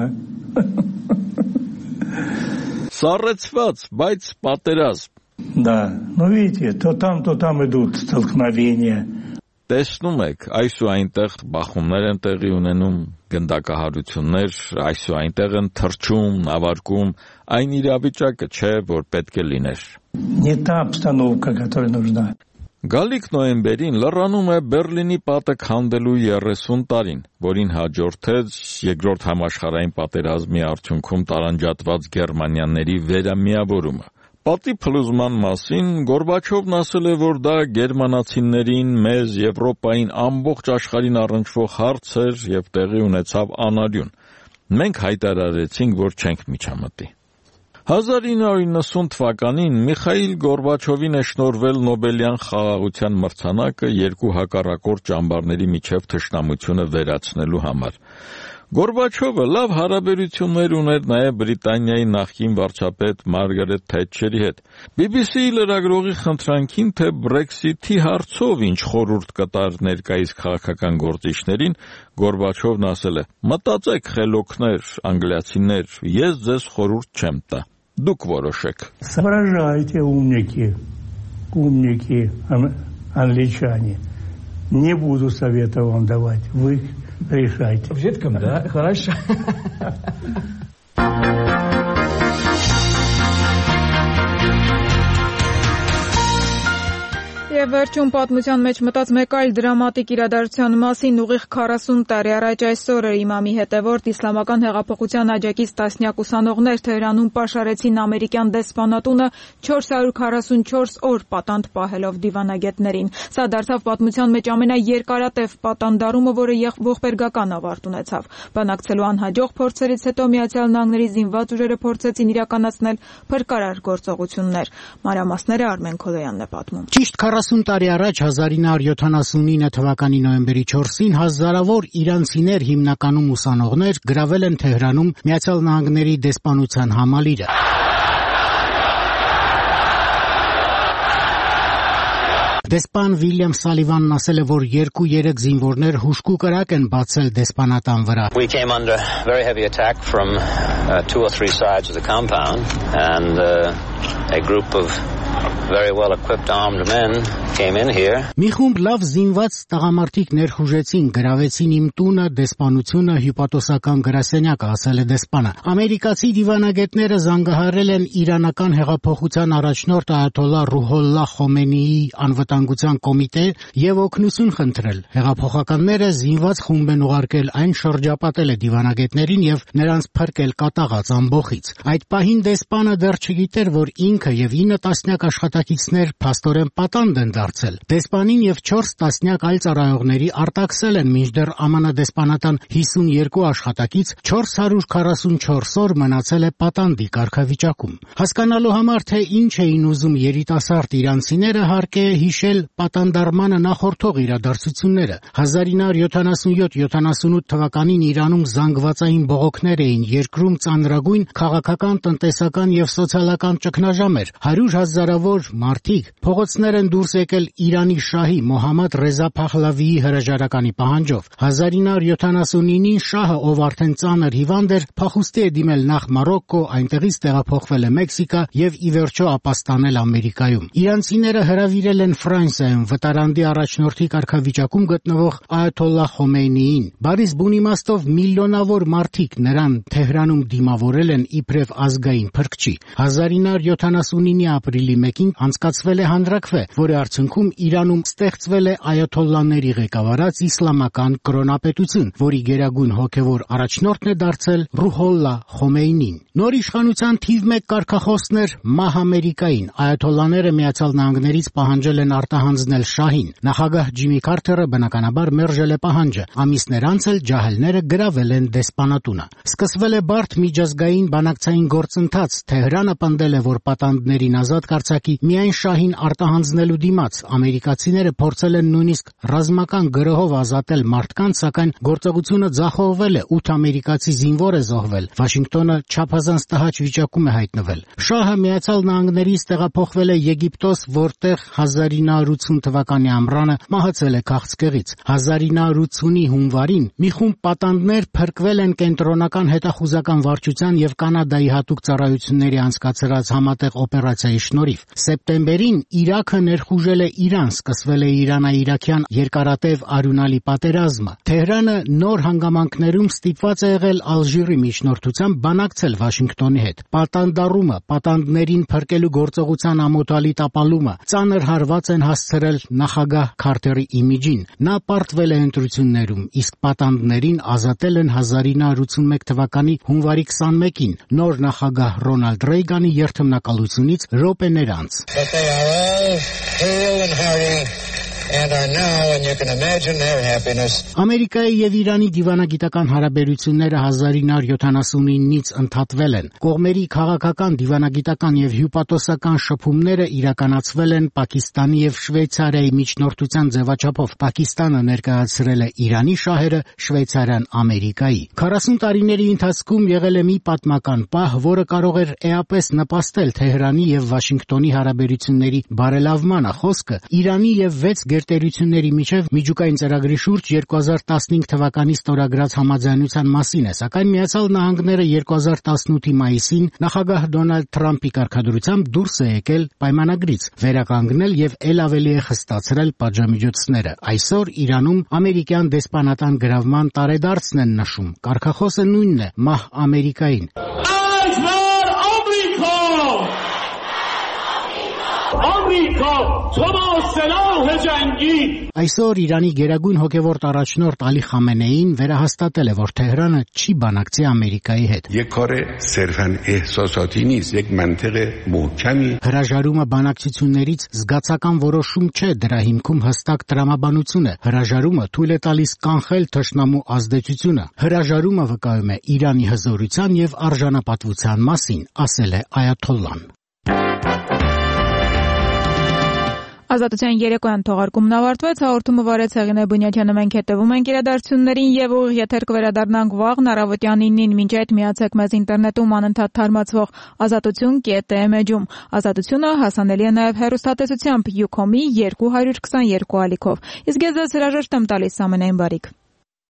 Սառեցված, բայց պատերազմ։ Да, но видите, то там идут столкновения. Տեսնում եք, այս ու այնտեղ բախումներ են տեղի ունենում, գնդակահարություններ, այս ու այնտեղ են թռչում, նավարկում, այն իրավիճակը չէ, որ պետք է լիներ։ Не та обстановка, которая нужна. Գալիք նոյեմբերին լռանում է Բերլինի պատը քանդելու 30 տարին, որին հաջորդեց երկրորդ համաշխարհային պատերազմի արդյունքում տարանջատված Գերմանիաների վերամիավորումը։ Պատի փլուզման մասին Գորբաչովն ասել է, որ դա գերմանացիներին, մեզ, Եվրոպային, ամբողջ աշխարհին առնչվող հարց էր եւ տեղի ունեցավ անարյուն։ Մենք հայտարարեցինք, որ չենք միջամտի։ 1990 թվականին Միխայիլ Գորբաչովին է շնորհվել Նոբելյան խաղաղության մրցանակը երկու հակառակորդ ճամբարների միջև թշնամությունը վերացնելու համար։ Գորբաչովը լավ հարաբերություններ ուներ նաև Բրիտանիայի նախկին վարչապետ Մարգարետ Թետչերի հետ։ BBC-ի լրագրողի խնդրանքին, թե Brexit-ի հարցով ինչ խորհուրդ կտար ներկայիս քաղաքական գործիչներին, Գորբաչովն ասել է. «Մտածեք, խելոքներ, անգլիացիներ, ես ձեզ խորհուրդ չեմ տա։ Դուք որոշեք»։ Соображайте, умники, англичане. Не буду совета вам давать. Вы решайте. Взятком, да? Хорошо. Եվ վերջում պատմության մեջ մտած մեկ այլ դրամատիկ իրադարձության մասին ուղիղ 40 տարի առաջ այսօր Իմամի հետևորդ իսլամական հեղափոխության աջակից տասնյակ ուսանողներ Թեհրանում պաշարեցին ամերիկյան դեսպանատունը 444 օր պատանդ պահելով դիվանագետներին։ Սա դարձավ պատմության մեջ ամենաերկարատև պատանդարումը, որը ողբերգական ավարտ ունեցավ։ Բանակցելու անհաջող փորձերից հետո Միացյալ Նահանգների զինված ուժերը փորձեցին իրականացնել փրկարար գործողություններ։ Մանրամասները Արմեն Քոլոյանն է պատմում։ Ճիշտ 40 տարի առաջ 1979 թվականի նոյեմբերի 4-ին հազարավոր իրանցիներ, հիմնականում ուսանողներ, գրավել են Թեհրանում Միացյալ Նահանգների դեսպանության համալիրը։ Դեսպան Վիլյամ Սալիվանն ասել է, որ 2-3 զինվորներ հուժկու կրակ են բացել դեսպանատան վրա։ We came under very heavy attack from 2 or 3 sides of the compound and a group of very well equipped armed men came in here. Մի խումբ լավ զինված տղամարդիկ ներխուժեցին, գրավեցին իմ տունը, դեսպանությունը, հյուպատոսական գրասենյակը, ասել է դեսպանը։ Ամերիկացի դիվանագետները զանգահարել են իրանական հեղափոխության առաջնորդ այաթոլլա Ռուհոլլա Խոմենիի անվտանգության կոմիտե եւ օգնություն խնդրել։ Հեղափոխականները զինված խումբ են ուղարկել այն շրջապատել է դիվանագետներին եւ նրանց փրկել կատաղած ամբոխից։ Այդ պահին դեսպանը դեռ չգիտեր, որ ինքը եւ 9 տասնյակ աշխատակիցներ փաստորեն պատանդ են դարձել։ Դեսպանին եւ 4 տասնյակ այլ ծառայողների արտաքսել են, մինչդեռ ԱՄՆ դեսպանատան 52 աշխատակից 444 օր մնացել է պատանդի կարգավիճակում։ Հասկանալու համար, թե ինչ էին ուզում երիտասարդ իրանցիները, հարկ է հիշել պատանդարմանը նախորդող իրադարձությունները։ 1977-78 թվականին Իրանում զանգվածային բողոքներ էին, երկրում ծանրագույն քաղաքական, տնտեսական եւ սոցիալական ճգնաժամ էր։ 100,000-ավոր մարդիկ փողոցներ են դուրս եկել Իրանի շահի Մոհամմադ Ռեզա Փահլավիի հրաժարականի պահանջով։ 1979-ին շահը, ով արդեն ծանր հիվանդ էր, փախուստի է դիմել նախ Մարոկկո, այնտեղից տեղափոխվել է Մեքսիկա եւ ի վերջո ապաստանել Ամերիկայում։ Իրանցիները հրավիրել են Ֆրանսիայում վտարանդի առաջնորդի կարգավիճակում գտնվող այաթոլլա Խոմեյնիին։ Բարիս բուն իմաստով միլիոնավոր մարդիկ նրան Թեհրանում դիմավորել են իբրև ազգային փրկչի։ 1979-ի ապրիլի 1-ին անցկացվել է հանրաքվե, որի արդյունքում Իրանում ստեղծվել է այաթոլլաների ղեկավարած իսլամական կրոնապետություն, որի գերագույն հոգևոր առաջնորդն է դարձել Ռուհոլլա Խոմեյնին։ Նոր իշխանության թիվ 1 կարգախոսն էր մահ Ամերիկային։ Այաթոլլաները Միացյալ Նահանգներից պահանջել են արտահանձնել շահին։ Նախագահ Ջիմի Քարթերը բնականաբար մերժել է պահանջը։ Ամիսներ անց էլ ջահելները գրավել են դեսպանատունը։ Սկսվել է բարդ միջազգային բանակցային գործընթաց։ Թեհրանը պնդել է, որ պատանդներին ազատ տեսակի միայն շահին արտահանձնելու դիմաց ամերիկացիները փորձել են նույնիսկ ռազմական գրոհով ազատել մարդկանց, սակայն գործողությունը ձախողվել է, 8 ամերիկացի զինվոր է զոհվել։ Վաշինգտոնը չափազանց տհաճ վիճակում է հայտնվել։ Շահը Միացյալ Նահանգներից տեղափոխվել է Եգիպտոս, որտեղ 1980 թվականի ամռանը մահացել է քաղցկեղից։ 1980-ի հունվարին մի խումբ պատանդներ փրկվել են կենտրոնական հետախուզական վարչության եւ Կանադայի հատուկ ծառայությունների անցկացրած համատեղ օպերացիայի շնորհիվ։ Սեպտեմբերին Իրաքը ներխուժել է Իրան, սկսվել է Իրանա-իրաքյան երկարատև արյունալի պատերազմը։ Թեհրանը նոր հանգամանքներում ստիպված է եղել Ալժիրի միջնորդությամբ բանակցել Վաշինգտոնի հետ։ Պատանդառումը, պատանդներին փրկելու գործողության ամոթալի տապալումը ծանր հարված են հասցրել նախագահ Քարթերի իմիջին։ Նա պարտվել է ընտրություններում, իսկ պատանդներին ազատել են 1981 թվականի հունվարի 21-ին նոր նախագահ Ռոնալդ Ռեյգանի երթմնակալությունից րոպեներ անց։ Ամերիկայի եւ Իրանի դիվանագիտական հարաբերությունները 1979-ից ընդհատվել են։ Կողմերի քաղաքական, դիվանագիտական եւ հյուպատոսական շփումները իրականացվել են Պակիստանի եւ Շվեյցարիայի միջնորդության ձևաչափով։ Պակիստանը ներկայացրել է Իրանի շահերը, Շվեյցարիան Ամերիկայի։ 40 տարիների ընթացքում եղել է մի պատմական պահ, որը կարող էր էապես նպաստել Թեհրանի եւ Վաշինգտոնի հարաբերությունների բարելավմանը։ Խոսքը Իրանի եւ 6 գերտերությունների միջև միջուկային ծրագրի շուրջ 2015 թվականի ստորագրած համաձայնության մասին է, սակայն Միացյալ Նահանգները 2018-ի մայիսին նախագահ Դոնալդ Թրամփի կարգադրությամբ դուրս է եկել պայմանագրից, վերականգնել եւ ել ավելի է խստացրել պատժամիջոցները։ Այսօր Իրանում ամերիկյան դեսպանատան գրավման տարեդարձն են նշում։ Կարգախոսը նույնն է՝ մահ Ամերիկային։ Այսօր Իրանի գերագույն հոգևոր առաջնորդ Ալի Խամենեին վերահաստատել է, որ Թեհրանը չի բանակցի Ամերիկայի հետ։ Հրաժարումը բանակցություններից զգացական որոշում չէ, դրա հիմքում հստակ տրամաբանություն է։ Հրաժարումը թույլ է տալիս կանխել թշնամու ազդեցությունը։ Հրաժարումը վկայում է Իրանի հզորության եւ արժանապատվության մասին, ասել է այաթոլլան։ Ազատության երեկոյան թողարկումն ավարտվեց, հաղորդումը վարեց Հեղինե Բունյաթյանը, մենք հետևում ենք իրադարձություններին եւ ուղիղ եթեր կվերադառնանք վաղն առավոտյան 9-ին, մինչ այդ միացեք մեզ ինտերնետում անընդհատ թարմացվող azatutun.am-ում։ Ազատությունը հասանելի է նաեւ հեռուստատեսությամբ Ucom-ի 222 ալիքով։ Իսկ ես ձեզ հրաժեշտ եմ տալիս, ամենայն բարիք։